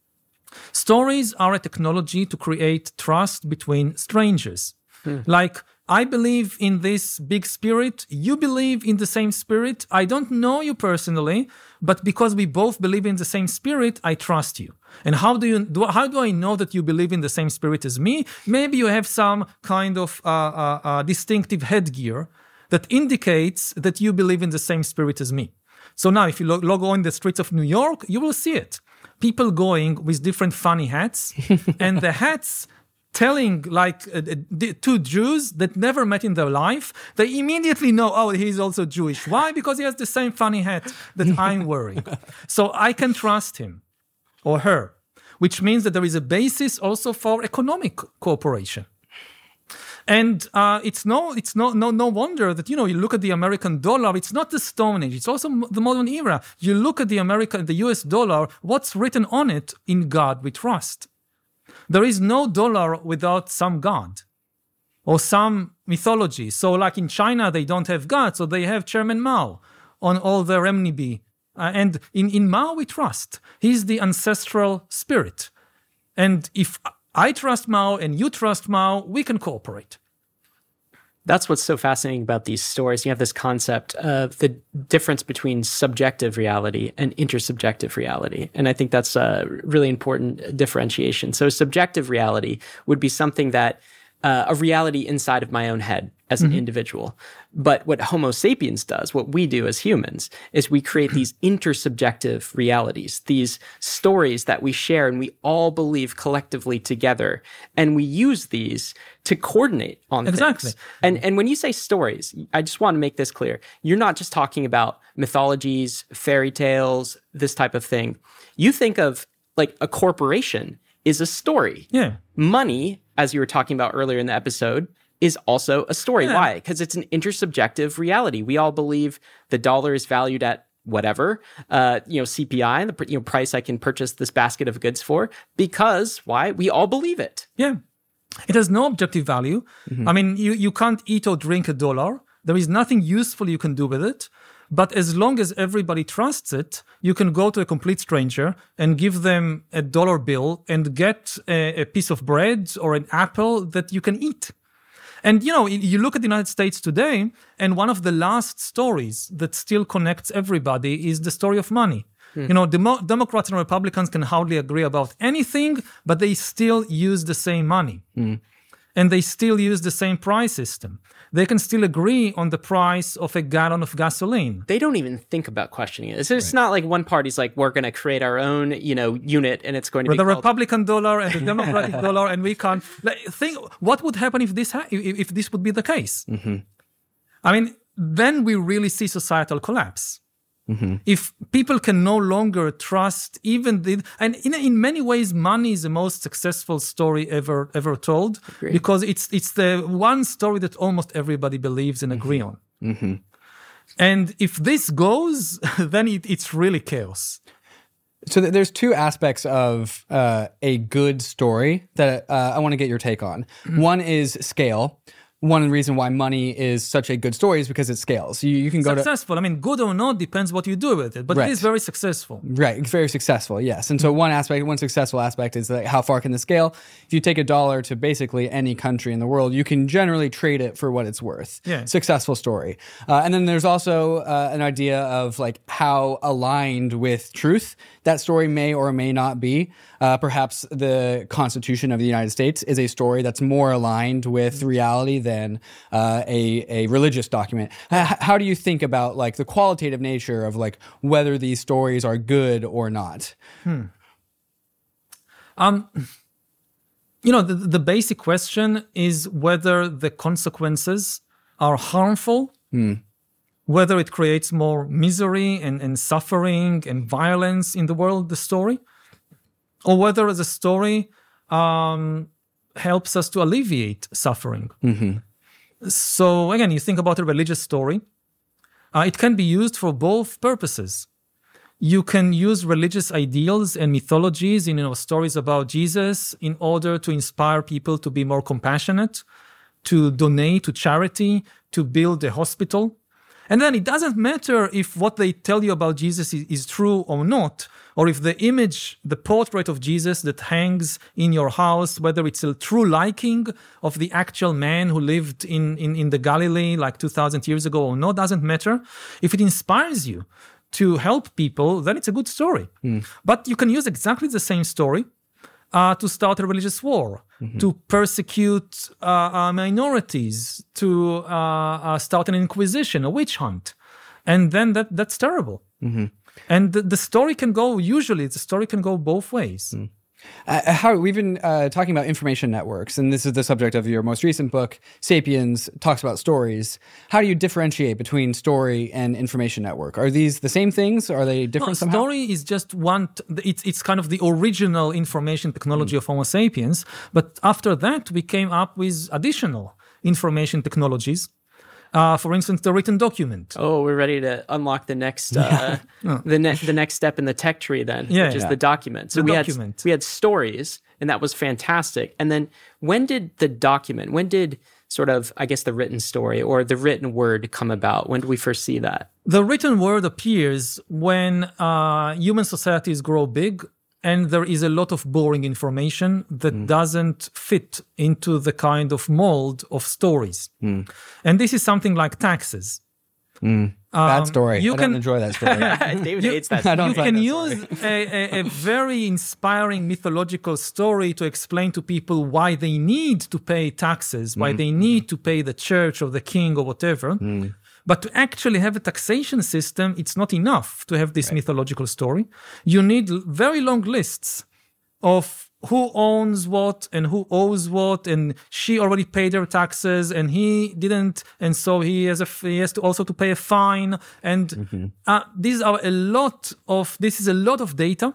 Stories are a technology to create trust between strangers. Hmm. Like, I believe in this big spirit, you believe in the same spirit. I don't know you personally, but because we both believe in the same spirit, I trust you. And how do you do, how do I know that you believe in the same spirit as me? Maybe you have some kind of uh, uh, uh, distinctive headgear that indicates that you believe in the same spirit as me. So now if you log, log on the streets of New York, you will see it. People going with different funny hats, and the hats telling like uh, two Jews that never met in their life, they immediately know, oh, he's also Jewish. Why? Because he has the same funny hat that I'm wearing. So I can trust him or her, which means that there is a basis also for economic cooperation. And uh, it's no, it's no, no, no wonder that, you know, you look at the American dollar, it's not the Stone Age, it's also the modern era. You look at the American, the U S dollar, what's written on it? In God we trust. There is no dollar without some god or some mythology. So like in China, they don't have God, so they have Chairman Mao on all their renminbi. Uh, and in, in Mao, we trust. He's the ancestral spirit. And if I trust Mao and you trust Mao, we can cooperate. That's what's so fascinating about these stories. You have this concept of the difference between subjective reality and intersubjective reality. And I think that's a really important differentiation. So subjective reality would be something that, uh, a reality inside of my own head as an mm-hmm. individual. But what Homo sapiens does, what we do as humans, is we create these intersubjective realities, these stories that we share and we all believe collectively together. And we use these to coordinate on exactly. things. And, and when you say stories, I just want to make this clear. You're not just talking about mythologies, fairy tales, this type of thing. You think of like a corporation is a story. Yeah. Money, as you were talking about earlier in the episode, is also a story. Yeah. Why? Because it's an intersubjective reality. We all believe the dollar is valued at whatever, uh, you know, C P I, the you know, price I can purchase this basket of goods for, because why? We all believe it. Yeah. It has no objective value. Mm-hmm. I mean, you, you can't eat or drink a dollar. There is nothing useful you can do with it. But as long as everybody trusts it, you can go to a complete stranger and give them a dollar bill and get a, a piece of bread or an apple that you can eat. And, you know, you look at the United States today, and one of the last stories that still connects everybody is the story of money. Mm. You know, Demo- Democrats and Republicans can hardly agree about anything, but they still use the same money. Mm. And they still use the same price system. They can still agree on the price of a gallon of gasoline. They don't even think about questioning it. It's, it's right. not like one party's like, we're going to create our own, you know, unit, and it's going to We're be the called- Republican dollar and the Democratic dollar, and we can't like, think. What would happen if this ha- if, if this would be the case? Mm-hmm. I mean, then we really see societal collapse. Mm-hmm. If people can no longer trust even the, and in, in many ways, money is the most successful story ever ever told. Agreed. Because it's it's the one story that almost everybody believes and agree on. Mm-hmm. And if this goes, then it, it's really chaos. So th- there's two aspects of uh, a good story that uh, I want to get your take on. Mm-hmm. One is scale. one reason why money is such a good story is because it scales. You, you can go successful. to... I mean, good or not depends what you do with it, but Right. it is very successful. Right, it's very successful, yes. And so one aspect, one successful aspect is like how far can the scale? If you take a dollar to basically any country in the world, you can generally trade it for what it's worth. Yeah. Successful story. Uh, and then there's also uh, an idea of like how aligned with truth that story may or may not be. Uh, perhaps the Constitution of the United States is a story that's more aligned with reality than uh, a, a religious document. H- how do you think about like the qualitative nature of like whether these stories are good or not? Um, you know, the, the basic question is whether the consequences are harmful, whether it creates more misery and, and suffering and violence in the world, the story, or whether the story um, helps us to alleviate suffering. So again, you think about a religious story, uh, it can be used for both purposes. You can use religious ideals and mythologies in, you know, stories about Jesus in order to inspire people to be more compassionate, to donate to charity, to build a hospital. And then it doesn't matter if what they tell you about Jesus is, is true or not, or if the image, the portrait of Jesus that hangs in your house, whether it's a true liking of the actual man who lived in, in, in the Galilee like two thousand years ago or not, doesn't matter. If it inspires you to help people, then it's a good story. But you can use exactly the same story uh, to start a religious war, to persecute uh, uh, minorities, to uh, uh, start an inquisition, a witch hunt. And then that that's terrible. And the, the story can go, usually the story can go both ways. Uh, how we've been uh, talking about information networks, and this is the subject of your most recent book, Sapiens, talks about stories. How do you differentiate between story and information network? Are these the same things? Are they different No, somehow? story is just one, t- it's, it's kind of the original information technology of Homo sapiens. But after that, we came up with additional information technologies. Uh, for instance, the written document. Oh, we're ready to unlock the next uh, the next the next step in the tech tree then, Yeah, which is yeah. the document. So The we document. had we had stories, and that was fantastic. And then when did the document? When did sort of I guess the written story or the written word come about? When did we first see that? The written word appears when uh, human societies grow big and there is a lot of boring information that doesn't fit into the kind of mold of stories. And this is something like taxes. Bad story. you I can- don't enjoy that story. David hates that. I don't You like can that use a, a, a very inspiring mythological story to explain to people why they need to pay taxes, why they need to pay the church or the king or whatever. But to actually have a taxation system, it's not enough to have this mythological story. You need l- very long lists of who owns what and who owes what, and she already paid her taxes and he didn't, and so he has a f- he has to also to pay a fine. And uh, these are a lot of this is a lot of data,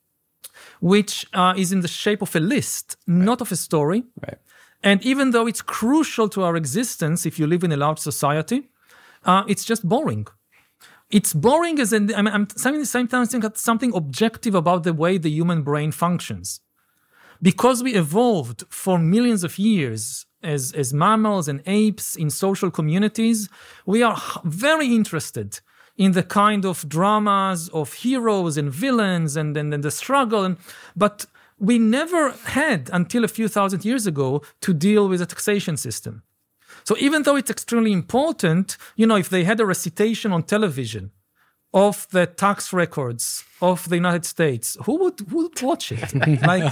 which uh, is in the shape of a list, not of a story. Right. And even though it's crucial to our existence, if you live in a large society, uh, it's just boring. It's boring as in, I'm, I'm saying sometimes think that something objective about the way the human brain functions. Because we evolved for millions of years as, as mammals and apes in social communities, we are h- very interested in the kind of dramas of heroes and villains and, and, and the struggle. And, but we never had, until a few thousand years ago, to deal with a taxation system. So even though it's extremely important, you know, if they had a recitation on television of the tax records of the United States, who would, who would watch it? like,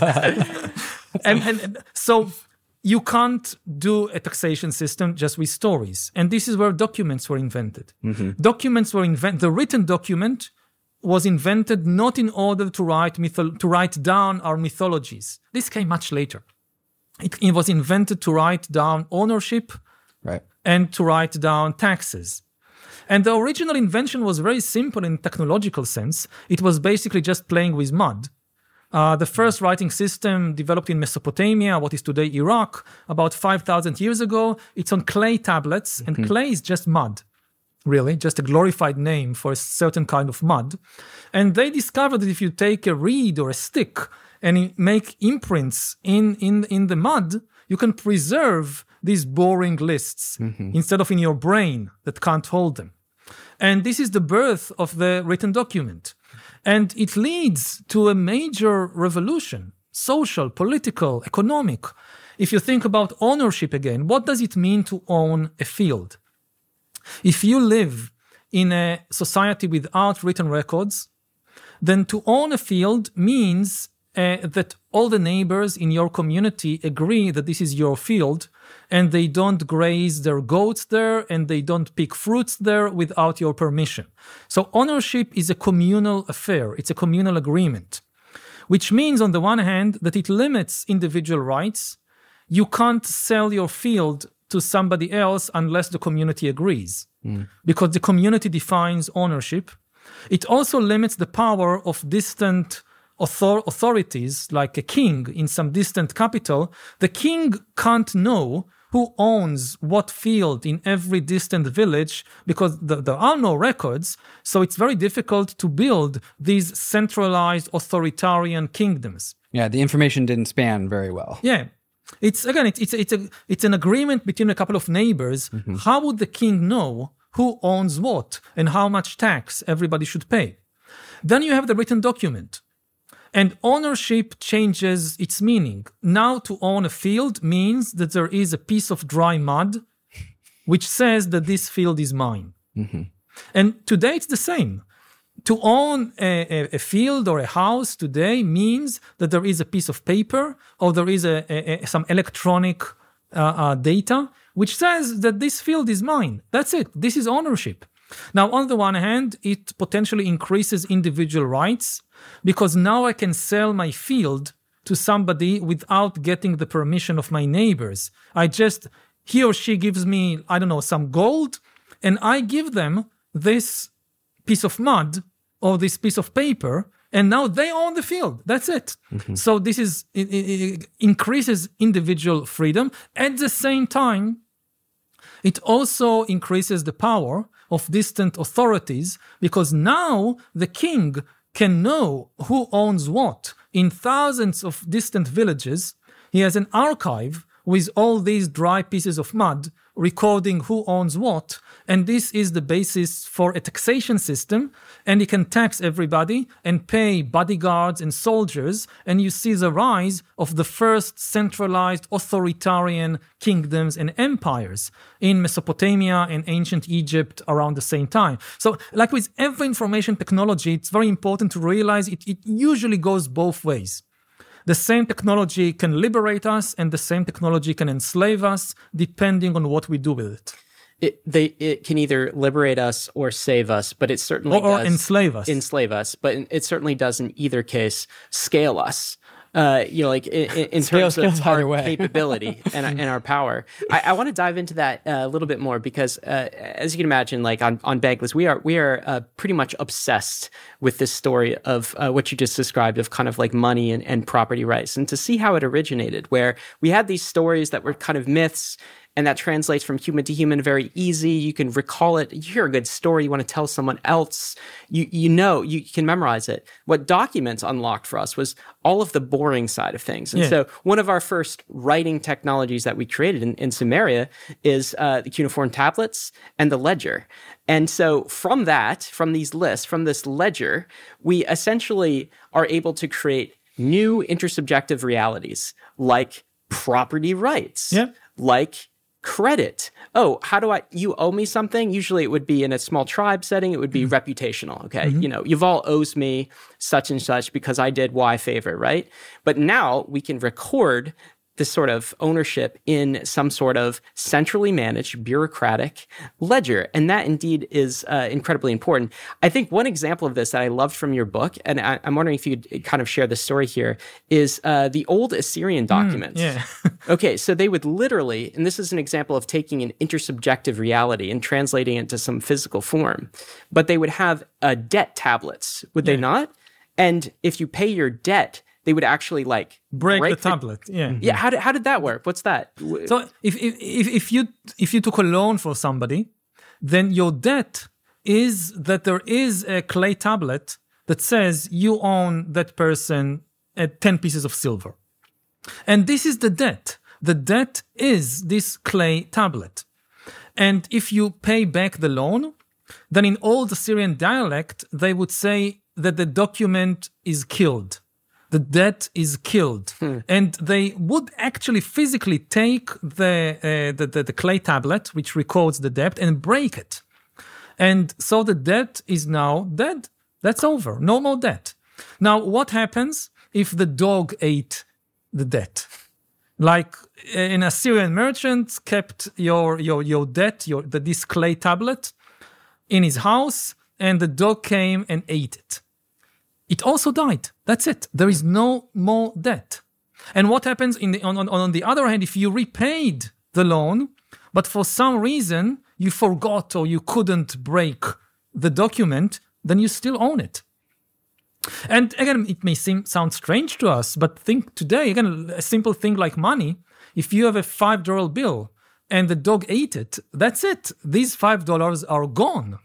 and, and, and so you can't do a taxation system just with stories. And this is where documents were invented. Documents were invented. The written document was invented not in order to write mytho- to write down our mythologies. This came much later. It, it was invented to write down ownership, Right. and to write down taxes. And the original invention was very simple in technological sense. It was basically just playing with mud. Uh, the first writing system developed in Mesopotamia, what is today Iraq, about five thousand years ago. It's on clay tablets, and clay is just mud, really, just a glorified name for a certain kind of mud. And they discovered that if you take a reed or a stick and make imprints in, in, in the mud, you can preserve these boring lists mm-hmm. instead of in your brain that can't hold them. And this is the birth of the written document. And it leads to a major revolution, social, political, economic. If you think about ownership again, what does it mean to own a field? If you live in a society without written records, then to own a field means uh, that all the neighbors in your community agree that this is your field, and they don't graze their goats there, and they don't pick fruits there without your permission. So ownership is a communal affair. It's a communal agreement, which means on the one hand that it limits individual rights. You can't sell your field to somebody else unless the community agrees, mm. because the community defines ownership. It also limits the power of distant author- authorities, like a king in some distant capital. The king can't know who owns what field in every distant village because the, there are no records. So it's very difficult to build these centralized authoritarian kingdoms. Yeah, the information didn't span very well. Yeah. It's again, it's it's it's a it's an agreement between a couple of neighbors. Mm-hmm. How would the king know who owns what and how much tax everybody should pay? Then you have the written document, and ownership changes its meaning. Now, to own a field means that there is a piece of dry mud, which says that this field is mine. Mm-hmm. And today it's the same. To own a, a, a field or a house today means that there is a piece of paper or there is a, a, a, some electronic uh, uh, data which says that this field is mine. That's it. This is ownership. Now, on the one hand, it potentially increases individual rights because now I can sell my field to somebody without getting the permission of my neighbors. I just, he or she gives me, I don't know, some gold, and I give them this piece of mud or this piece of paper, and now they own the field. That's it. Mm-hmm. So this is it, it, it increases individual freedom. At the same time, it also increases the power of distant authorities because now the king can know who owns what. In thousands of distant villages, he has an archive with all these dry pieces of mud recording who owns what, and this is the basis for a taxation system, and he can tax everybody and pay bodyguards and soldiers, and you see the rise of the first centralized authoritarian kingdoms and empires in Mesopotamia and ancient Egypt around the same time. So, like with every information technology, it's very important to realize it, it usually goes both ways. The same technology can liberate us, and the same technology can enslave us, depending on what we do with it. It, they, it can either liberate us or save us, but it certainly or, or does enslave us. Enslave us, but it certainly does in either case scale us. Uh, you know, like in, in Scale, terms of our way. capability and, and our power. I, I want to dive into that uh, a little bit more because, uh, as you can imagine, like on, on Bankless, we are we are uh, pretty much obsessed with this story of uh, what you just described of kind of like money and, and property rights, and to see how it originated, where we had these stories that were kind of myths. And that translates from human to human very easy. You can recall it. You hear a good story, you want to tell someone else. You you know, you can memorize it. What documents unlocked for us was all of the boring side of things. And yeah. so one of our first writing technologies that we created in, in Sumeria is uh, the cuneiform tablets and the ledger. And so from that, from these lists, from this ledger, we essentially are able to create new intersubjective realities like property rights, yeah. like credit. Oh, how do I, you owe me something? Usually it would be in a small tribe setting. It would be mm-hmm. reputational. Okay. Mm-hmm. You know, Yuval owes me such and such because I did Y favor, right? But now we can record this sort of ownership in some sort of centrally managed bureaucratic ledger. And that indeed is uh, incredibly important. I think one example of this that I loved from your book, and I, I'm wondering if you'd kind of share the story here, is uh, the old Assyrian documents. Mm, yeah. Okay, so they would literally, and this is an example of taking an intersubjective reality and translating it to some physical form, but they would have uh, debt tablets, would yeah. they not? And if you pay your debt, they would actually like break, break the, the tablet. Yeah, yeah. How did how did that work? What's that? So if if if you if you took a loan for somebody, then your debt is that there is a clay tablet that says you own that person uh, ten pieces of silver. And this is the debt. The debt is this clay tablet. And if you pay back the loan, then in old Assyrian dialect, they would say that the document is killed. The debt is killed. Hmm. And they would actually physically take the, uh, the, the, the clay tablet, which records the debt, and break it. And so the debt is now dead. That's over. No more debt. Now, what happens if the dog ate the debt? Like an Assyrian merchant kept your, your, your debt, your, the, this clay tablet in his house, and the dog came and ate it. It also died. That's it. There is no more debt. And what happens in the, on, on, on the other hand, if you repaid the loan, but for some reason you forgot or you couldn't break the document, then you still own it. And again, it may seem sound strange to us, but think today, again, a simple thing like money, if you have a five dollar bill and the dog ate it, that's it. These five dollars are gone.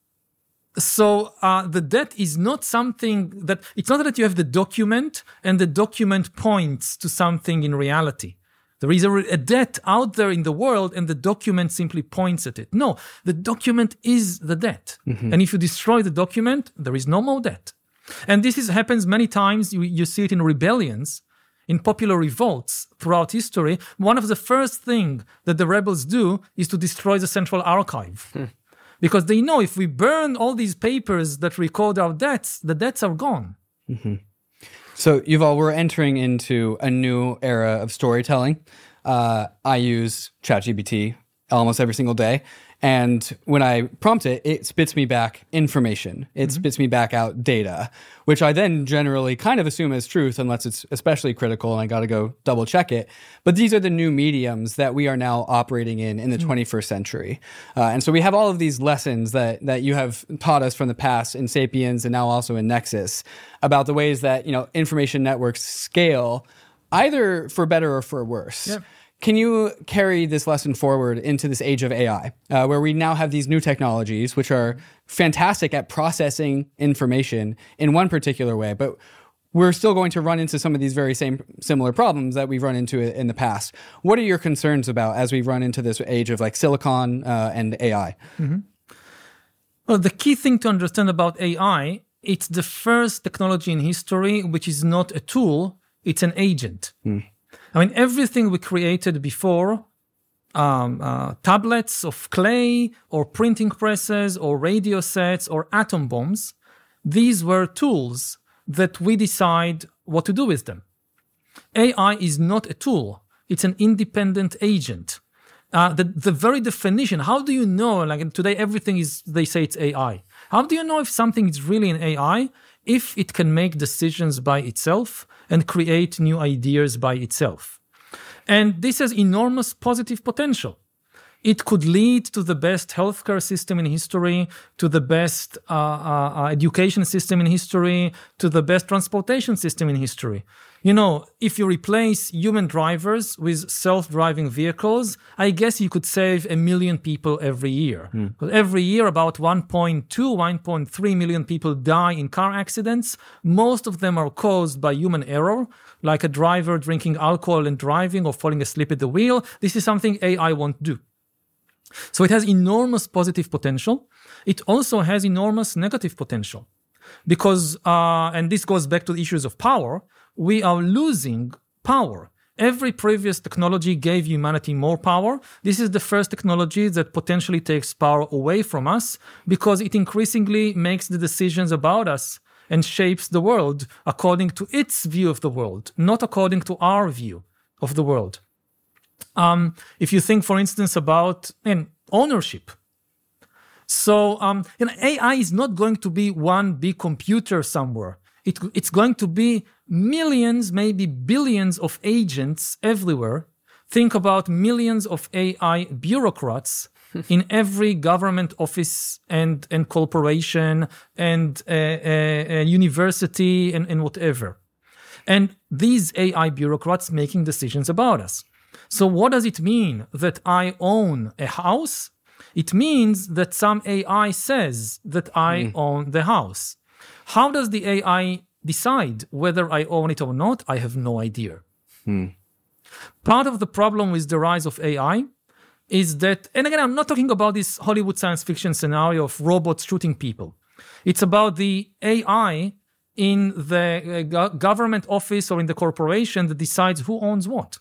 So uh, the debt is not something that, it's not that you have the document and the document points to something in reality. There is a, a debt out there in the world and the document simply points at it. No, the document is the debt. Mm-hmm. And if you destroy the document, there is no more debt. And this is, happens many times. You, you see it in rebellions, in popular revolts throughout history. One of the first things that the rebels do is to destroy the central archive. Hmm. Because they know if we burn all these papers that record our debts, the debts are gone. Mm-hmm. So, Yuval, we're entering into a new era of storytelling. Uh, I use ChatGPT almost every single day. And when I prompt it, it spits me back information. It mm-hmm. spits me back out data, which I then generally kind of assume as truth, unless it's especially critical and I got to go double check it. But these are the new mediums that we are now operating in in the mm-hmm. twenty-first century. Uh, and so we have all of these lessons that that you have taught us from the past in Sapiens and now also in Nexus about the ways that, you know, information networks scale either for better or for worse. Yep. Can you carry this lesson forward into this age of A I, uh, where we now have these new technologies, which are fantastic at processing information in one particular way, but we're still going to run into some of these very same similar problems that we've run into in the past. What are your concerns about as we run into this age of like silicon uh, and A I? Mm-hmm. Well, the key thing to understand about A I, it's the first technology in history which is not a tool, it's an agent. Mm. I mean, everything we created before, um, uh, tablets of clay or printing presses or radio sets or atom bombs, these were tools that we decide what to do with them. A I is not a tool. It's an independent agent. Uh, the, the very definition, how do you know, like today everything is, they say it's A I. How do you know if something is really an A I? If it can make decisions by itself and create new ideas by itself. And this has enormous positive potential. It could lead to the best healthcare system in history, to the best uh, uh, education system in history, to the best transportation system in history. You know, if you replace human drivers with self-driving vehicles, I guess you could save a million people every year. Mm. Because every year, about one point two, one point three million people die in car accidents. Most of them are caused by human error, like a driver drinking alcohol and driving or falling asleep at the wheel. This is something A I won't do. So it has enormous positive potential. It also has enormous negative potential. Because, uh, and this goes back to the issues of power, we are losing power. Every previous technology gave humanity more power. This is the first technology that potentially takes power away from us because it increasingly makes the decisions about us and shapes the world according to its view of the world, not according to our view of the world. Um, if you think, for instance, about you know, ownership. So um, you know, A I is not going to be one big computer somewhere. It, it's going to be millions, maybe billions of agents everywhere. Think about millions of A I bureaucrats in every government office and, and corporation and uh, uh, university and, and whatever. And these A I bureaucrats making decisions about us. So what does it mean that I own a house? It means that some A I says that I mm. own the house. How does the A I decide whether I own it or not, I have no idea. Hmm. Part of the problem with the rise of A I is that, and again, I'm not talking about this Hollywood science fiction scenario of robots shooting people. It's about the A I in the uh, government office or in the corporation that decides who owns what.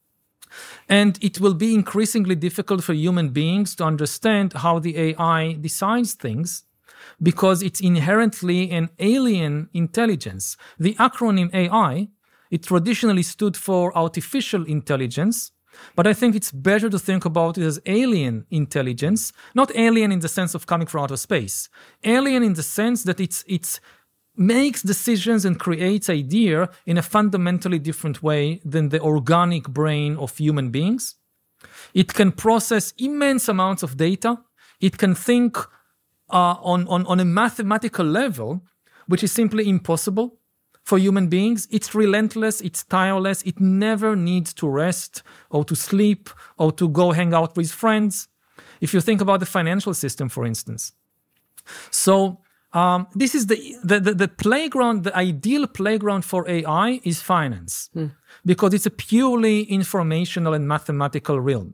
And it will be increasingly difficult for human beings to understand how the A I decides things because it's inherently an alien intelligence. The acronym A I, it traditionally stood for artificial intelligence, but I think it's better to think about it as alien intelligence, not alien in the sense of coming from outer space, alien in the sense that it's it's makes decisions and creates idea in a fundamentally different way than the organic brain of human beings. It can process immense amounts of data. It can think uh, on, on, on a mathematical level, which is simply impossible for human beings. It's relentless, it's tireless, it never needs to rest or to sleep or to go hang out with friends. If you think about the financial system, for instance. So um, this is the, the, the, the playground, the ideal playground for A I is finance, hmm. because it's a purely informational and mathematical realm.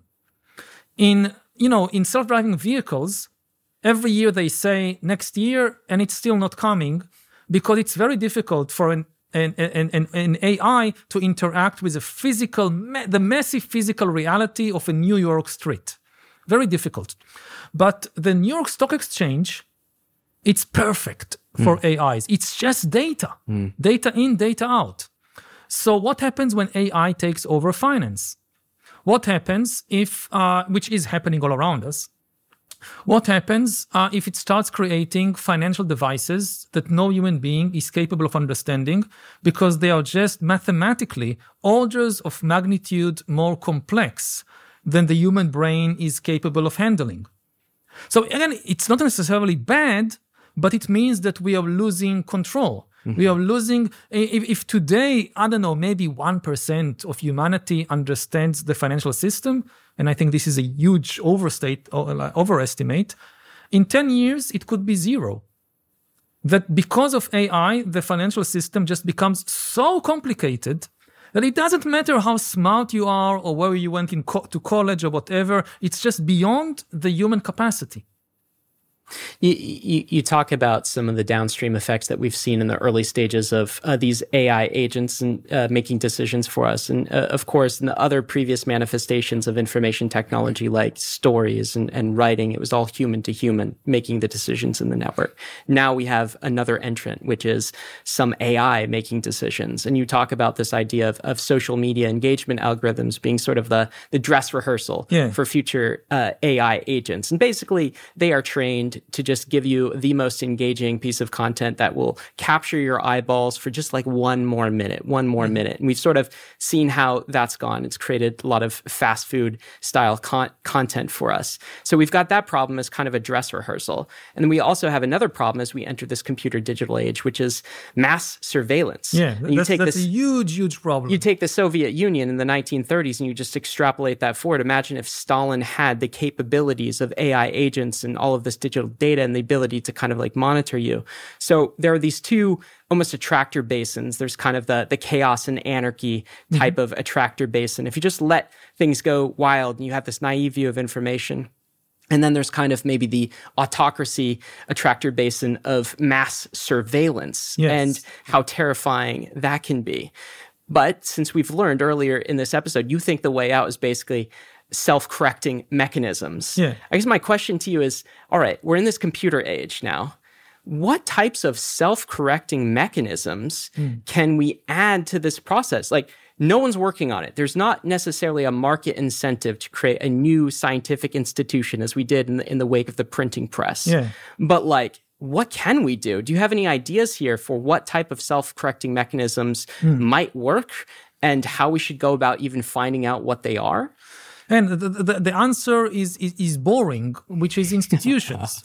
In, you know, in self-driving vehicles, every year they say next year, and it's still not coming, because it's very difficult for an, an, an, an, an A I to interact with a physical, the massive physical reality of a New York street. Very difficult. But the New York Stock Exchange, it's perfect for mm. A Is. It's just data. Mm. Data in, data out. So what happens when A I takes over finance? What happens if, uh, which is happening all around us, what happens uh, if it starts creating financial devices that no human being is capable of understanding because they are just mathematically orders of magnitude more complex than the human brain is capable of handling? So again, it's not necessarily bad, but it means that we are losing control. Mm-hmm. We are losing, if, if today, I don't know, maybe one percent of humanity understands the financial system, and I think this is a huge overstate, overestimate, in ten years, it could be zero. That because of A I, the financial system just becomes so complicated that it doesn't matter how smart you are or where you went in co- to college or whatever, it's just beyond the human capacity. You, you, you talk about some of the downstream effects that we've seen in the early stages of uh, these A I agents and uh, making decisions for us. And uh, of course, in the other previous manifestations of information technology, like stories and, and writing, it was all human to human making the decisions in the network. Now we have another entrant, which is some A I making decisions. And you talk about this idea of, of social media engagement algorithms being sort of the, the dress rehearsal yeah. for future uh, A I agents. And basically, they are trained to just give you the most engaging piece of content that will capture your eyeballs for just like one more minute, one more minute. And we've sort of seen how that's gone. It's created a lot of fast food style con- content for us. So we've got that problem as kind of a dress rehearsal. And then we also have another problem as we enter this computer digital age, which is mass surveillance. Yeah, you that's, take that's this, a huge, huge problem. You take the Soviet Union in the nineteen thirties and you just extrapolate that forward. Imagine if Stalin had the capabilities of A I agents and all of this digital data and the ability to kind of like monitor you. So there are these two almost attractor basins. There's kind of the, the chaos and anarchy type mm-hmm. of attractor basin. If you just let things go wild and you have this naive view of information. And then there's kind of maybe the autocracy attractor basin of mass surveillance yes. and how terrifying that can be. But since we've learned earlier in this episode, you think the way out is basically self-correcting mechanisms. Yeah. I guess my question to you is, all right, we're in this computer age now. What types of self-correcting mechanisms mm. can we add to this process? Like, no one's working on it. There's not necessarily a market incentive to create a new scientific institution as we did in the, in the wake of the printing press. Yeah. But like, what can we do? Do you have any ideas here for what type of self-correcting mechanisms mm. might work and how we should go about even finding out what they are? And the, the, the answer is, is is boring, which is institutions.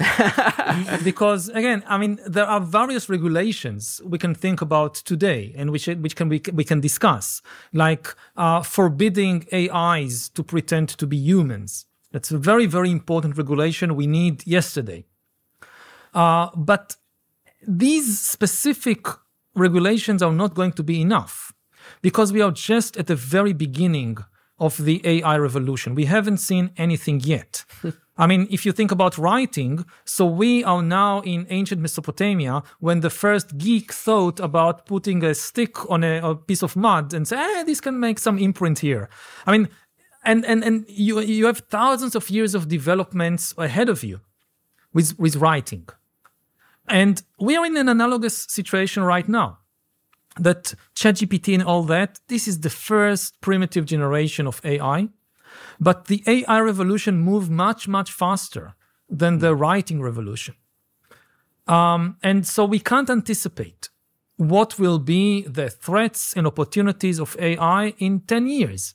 Because, again, I mean, there are various regulations we can think about today and which, which can we, we can discuss, like uh, forbidding A Is to pretend to be humans. That's a very, very important regulation we need yesterday. Uh, but these specific regulations are not going to be enough because we are just at the very beginning of the A I revolution. We haven't seen anything yet. I mean, if you think about writing, so we are now in ancient Mesopotamia when the first geek thought about putting a stick on a, a piece of mud and say, eh, this can make some imprint here. I mean, and and and you you have thousands of years of developments ahead of you with, with writing. And we are in an analogous situation right now. That ChatGPT and all that, this is the first primitive generation of A I. But the A I revolution moved much, much faster than the writing revolution. Um, and so we can't anticipate what will be the threats and opportunities of A I in ten years.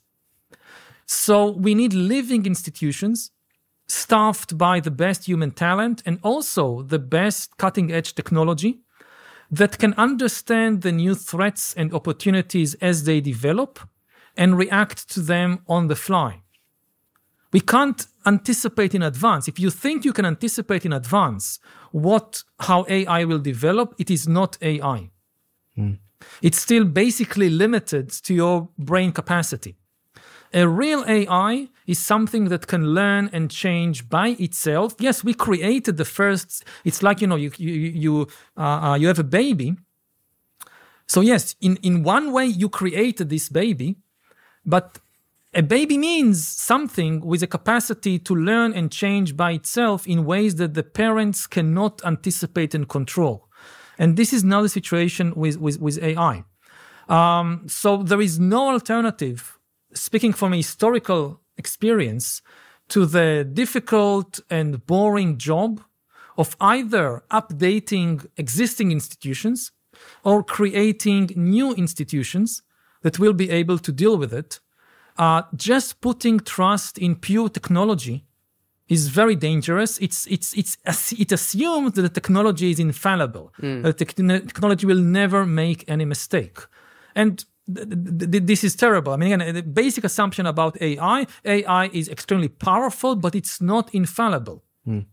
So we need living institutions staffed by the best human talent and also the best cutting-edge technology that can understand the new threats and opportunities as they develop and react to them on the fly. We can't anticipate in advance. If you think you can anticipate in advance what how A I will develop, it is not A I. Mm. It's still basically limited to your brain capacity. A real A I is something that can learn and change by itself. Yes, we created the first. It's like, you know, you you you uh, uh, you have a baby. So yes, in, in one way you created this baby, but a baby means something with a capacity to learn and change by itself in ways that the parents cannot anticipate and control. And this is now the situation with, with, with A I. Um, so there is no alternative, speaking from a historical experience, to the difficult and boring job of either updating existing institutions or creating new institutions that will be able to deal with it. Uh, just putting trust in pure technology is very dangerous. It's it's it's it assumes that the technology is infallible. Mm. That the technology will never make any mistake, and th- th- this is terrible. I mean, again, the basic assumption about A I: A I is extremely powerful, but it's not infallible. Mm.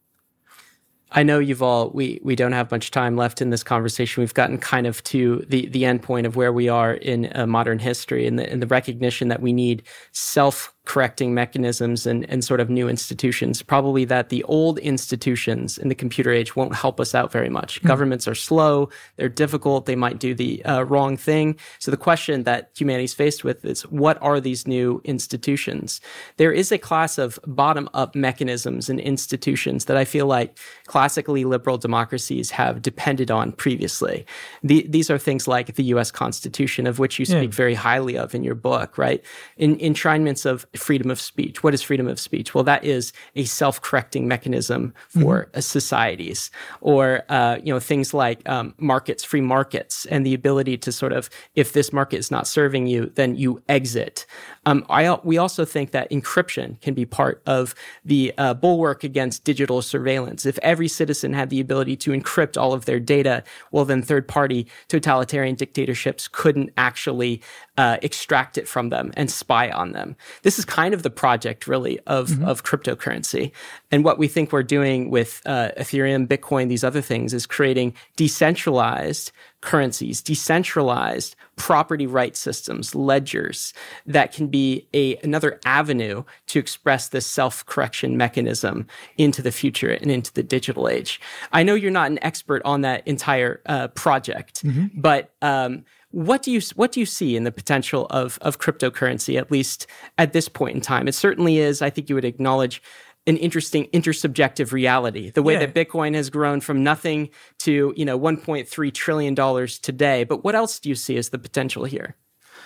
I know Yuval, we we don't have much time left in this conversation. We've gotten kind of to the, the end point of where we are in uh, modern history and the, and the recognition that we need self-correcting mechanisms and, and sort of new institutions. Probably that the old institutions in the computer age won't help us out very much. Mm-hmm. Governments are slow, they're difficult, they might do the uh, wrong thing. So the question that humanity's faced with is, what are these new institutions? There is a class of bottom-up mechanisms and institutions that I feel like classically liberal democracies have depended on previously. The, these are things like the U S Constitution, of which you speak yeah. very highly of in your book, right? In enshrinements of freedom of speech. What is freedom of speech? Well, that is a self-correcting mechanism for mm-hmm. societies. Or, uh, you know, things like um, markets, free markets, and the ability to sort of, if this market is not serving you, then you exit. Um, I, we also think that encryption can be part of the uh, bulwark against digital surveillance. If every citizen had the ability to encrypt all of their data, well, then third-party totalitarian dictatorships couldn't actually uh, extract it from them and spy on them. This is kind of the project, really, of, mm-hmm. of cryptocurrency. And what we think we're doing with uh, Ethereum, Bitcoin, these other things is creating decentralized currencies, decentralized property right systems, ledgers that can be a another avenue to express this self-correction mechanism into the future and into the digital age. I know you're not an expert on that entire uh, project, mm-hmm. but um, what do you what do you see in the potential of of cryptocurrency, at least at this point in time? It certainly is, I think you would acknowledge, an interesting intersubjective reality. The way yeah. that Bitcoin has grown from nothing to, you know, one point three trillion dollars today. But what else do you see as the potential here?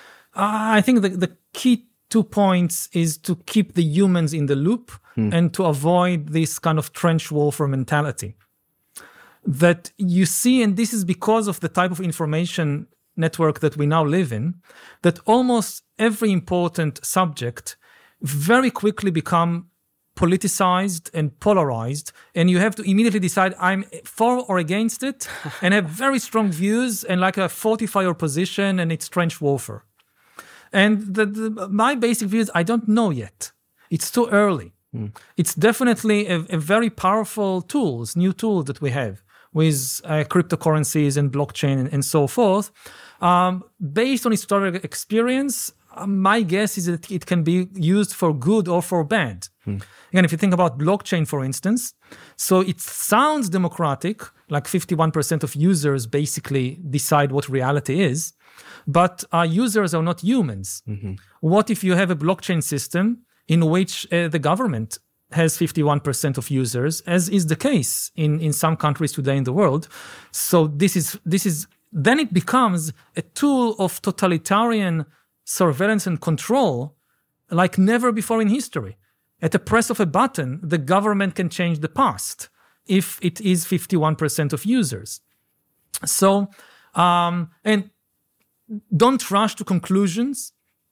Uh, I think the, the key two points is to keep the humans in the loop hmm. and to avoid this kind of trench warfare mentality that you see. And this is because of the type of information network that we now live in, that almost every important subject very quickly become politicized and polarized, and you have to immediately decide I'm for or against it, and have very strong views and like a fortify your position, and it's trench warfare. And the, the, my basic view is I don't know yet. It's too early. Mm. It's definitely a, a very powerful tools, new tools that we have with uh, cryptocurrencies and blockchain and, and so forth. Um, based on historical experience, uh, my guess is that it can be used for good or for bad. Hmm. Again, if you think about blockchain, for instance, so it sounds democratic, like fifty-one percent of users basically decide what reality is, but our users are not humans. Mm-hmm. What if you have a blockchain system in which uh, the government has fifty-one percent of users, as is the case in, in some countries today in the world? So this is this is then it becomes a tool of totalitarian surveillance and control like never before in history. At the press of a button, the government can change the past if it is fifty-one percent of users. So, um, and don't rush to conclusions.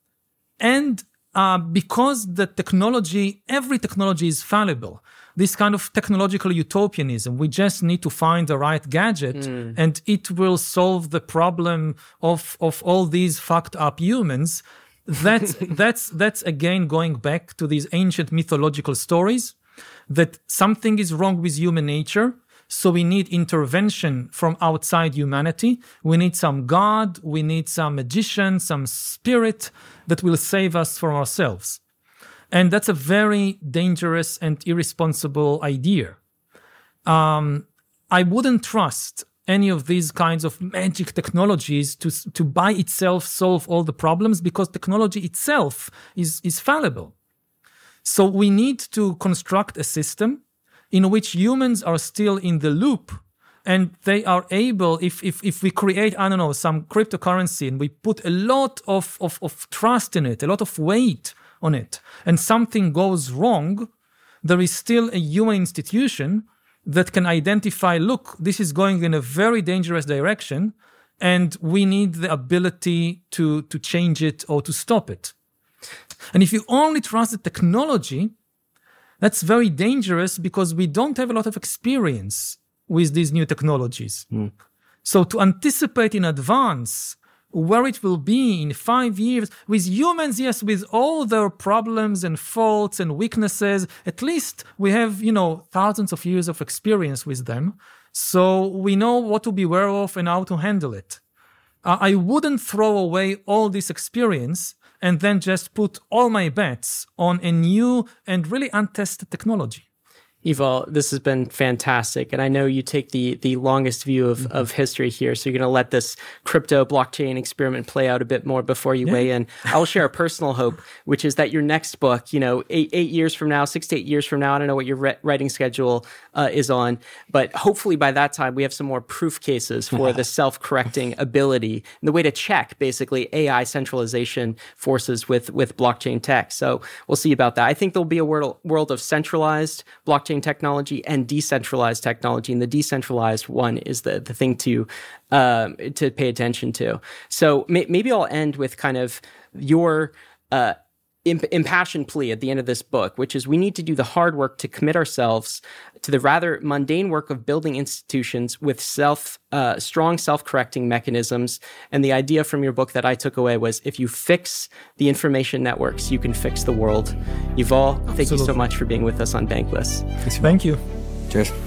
And uh, because the technology, every technology is fallible, this kind of technological utopianism, we just need to find the right gadget mm. and it will solve the problem of, of all these fucked up humans. That's, that's, that's again going back to these ancient mythological stories that something is wrong with human nature. So we need intervention from outside humanity. We need some god, we need some magician, some spirit that will save us from ourselves. And that's a very dangerous and irresponsible idea. Um, I wouldn't trust any of these kinds of magic technologies to, to by itself solve all the problems, because technology itself is, is fallible. So we need to construct a system in which humans are still in the loop and they are able, if if if we create, I don't know, some cryptocurrency and we put a lot of, of, of trust in it, a lot of weight on it, and something goes wrong, there is still a human institution that can identify, look, this is going in a very dangerous direction and we need the ability to, to change it or to stop it. And if you only trust the technology, that's very dangerous because we don't have a lot of experience with these new technologies. Mm. So to anticipate in advance where it will be in five years, with humans, yes, with all their problems and faults and weaknesses, at least we have, you know, thousands of years of experience with them. So we know what to beware of and how to handle it. Uh, I wouldn't throw away all this experience and then just put all my bets on a new and really untested technology. Yuval, this has been fantastic. And I know you take the the longest view of, mm-hmm. of history here. So you're going to let this crypto blockchain experiment play out a bit more before you yeah. weigh in. I'll share a personal hope, which is that your next book, you know, eight, eight years from now, six to eight years from now, I don't know what your re- writing schedule uh, is on, but hopefully by that time we have some more proof cases for the self-correcting ability and the way to check basically A I centralization forces with, with blockchain tech. So we'll see about that. I think there'll be a world, world of centralized blockchain technology and decentralized technology, and the decentralized one is the the thing to um, to pay attention to. So may, maybe I'll end with kind of your uh, imp- impassioned plea at the end of this book, which is we need to do the hard work to commit ourselves to the rather mundane work of building institutions with self uh, strong self-correcting mechanisms. And the idea from your book that I took away was if you fix the information networks, you can fix the world. Yuval, thank Absolutely. you so much for being with us on Bankless. Thank you. Cheers.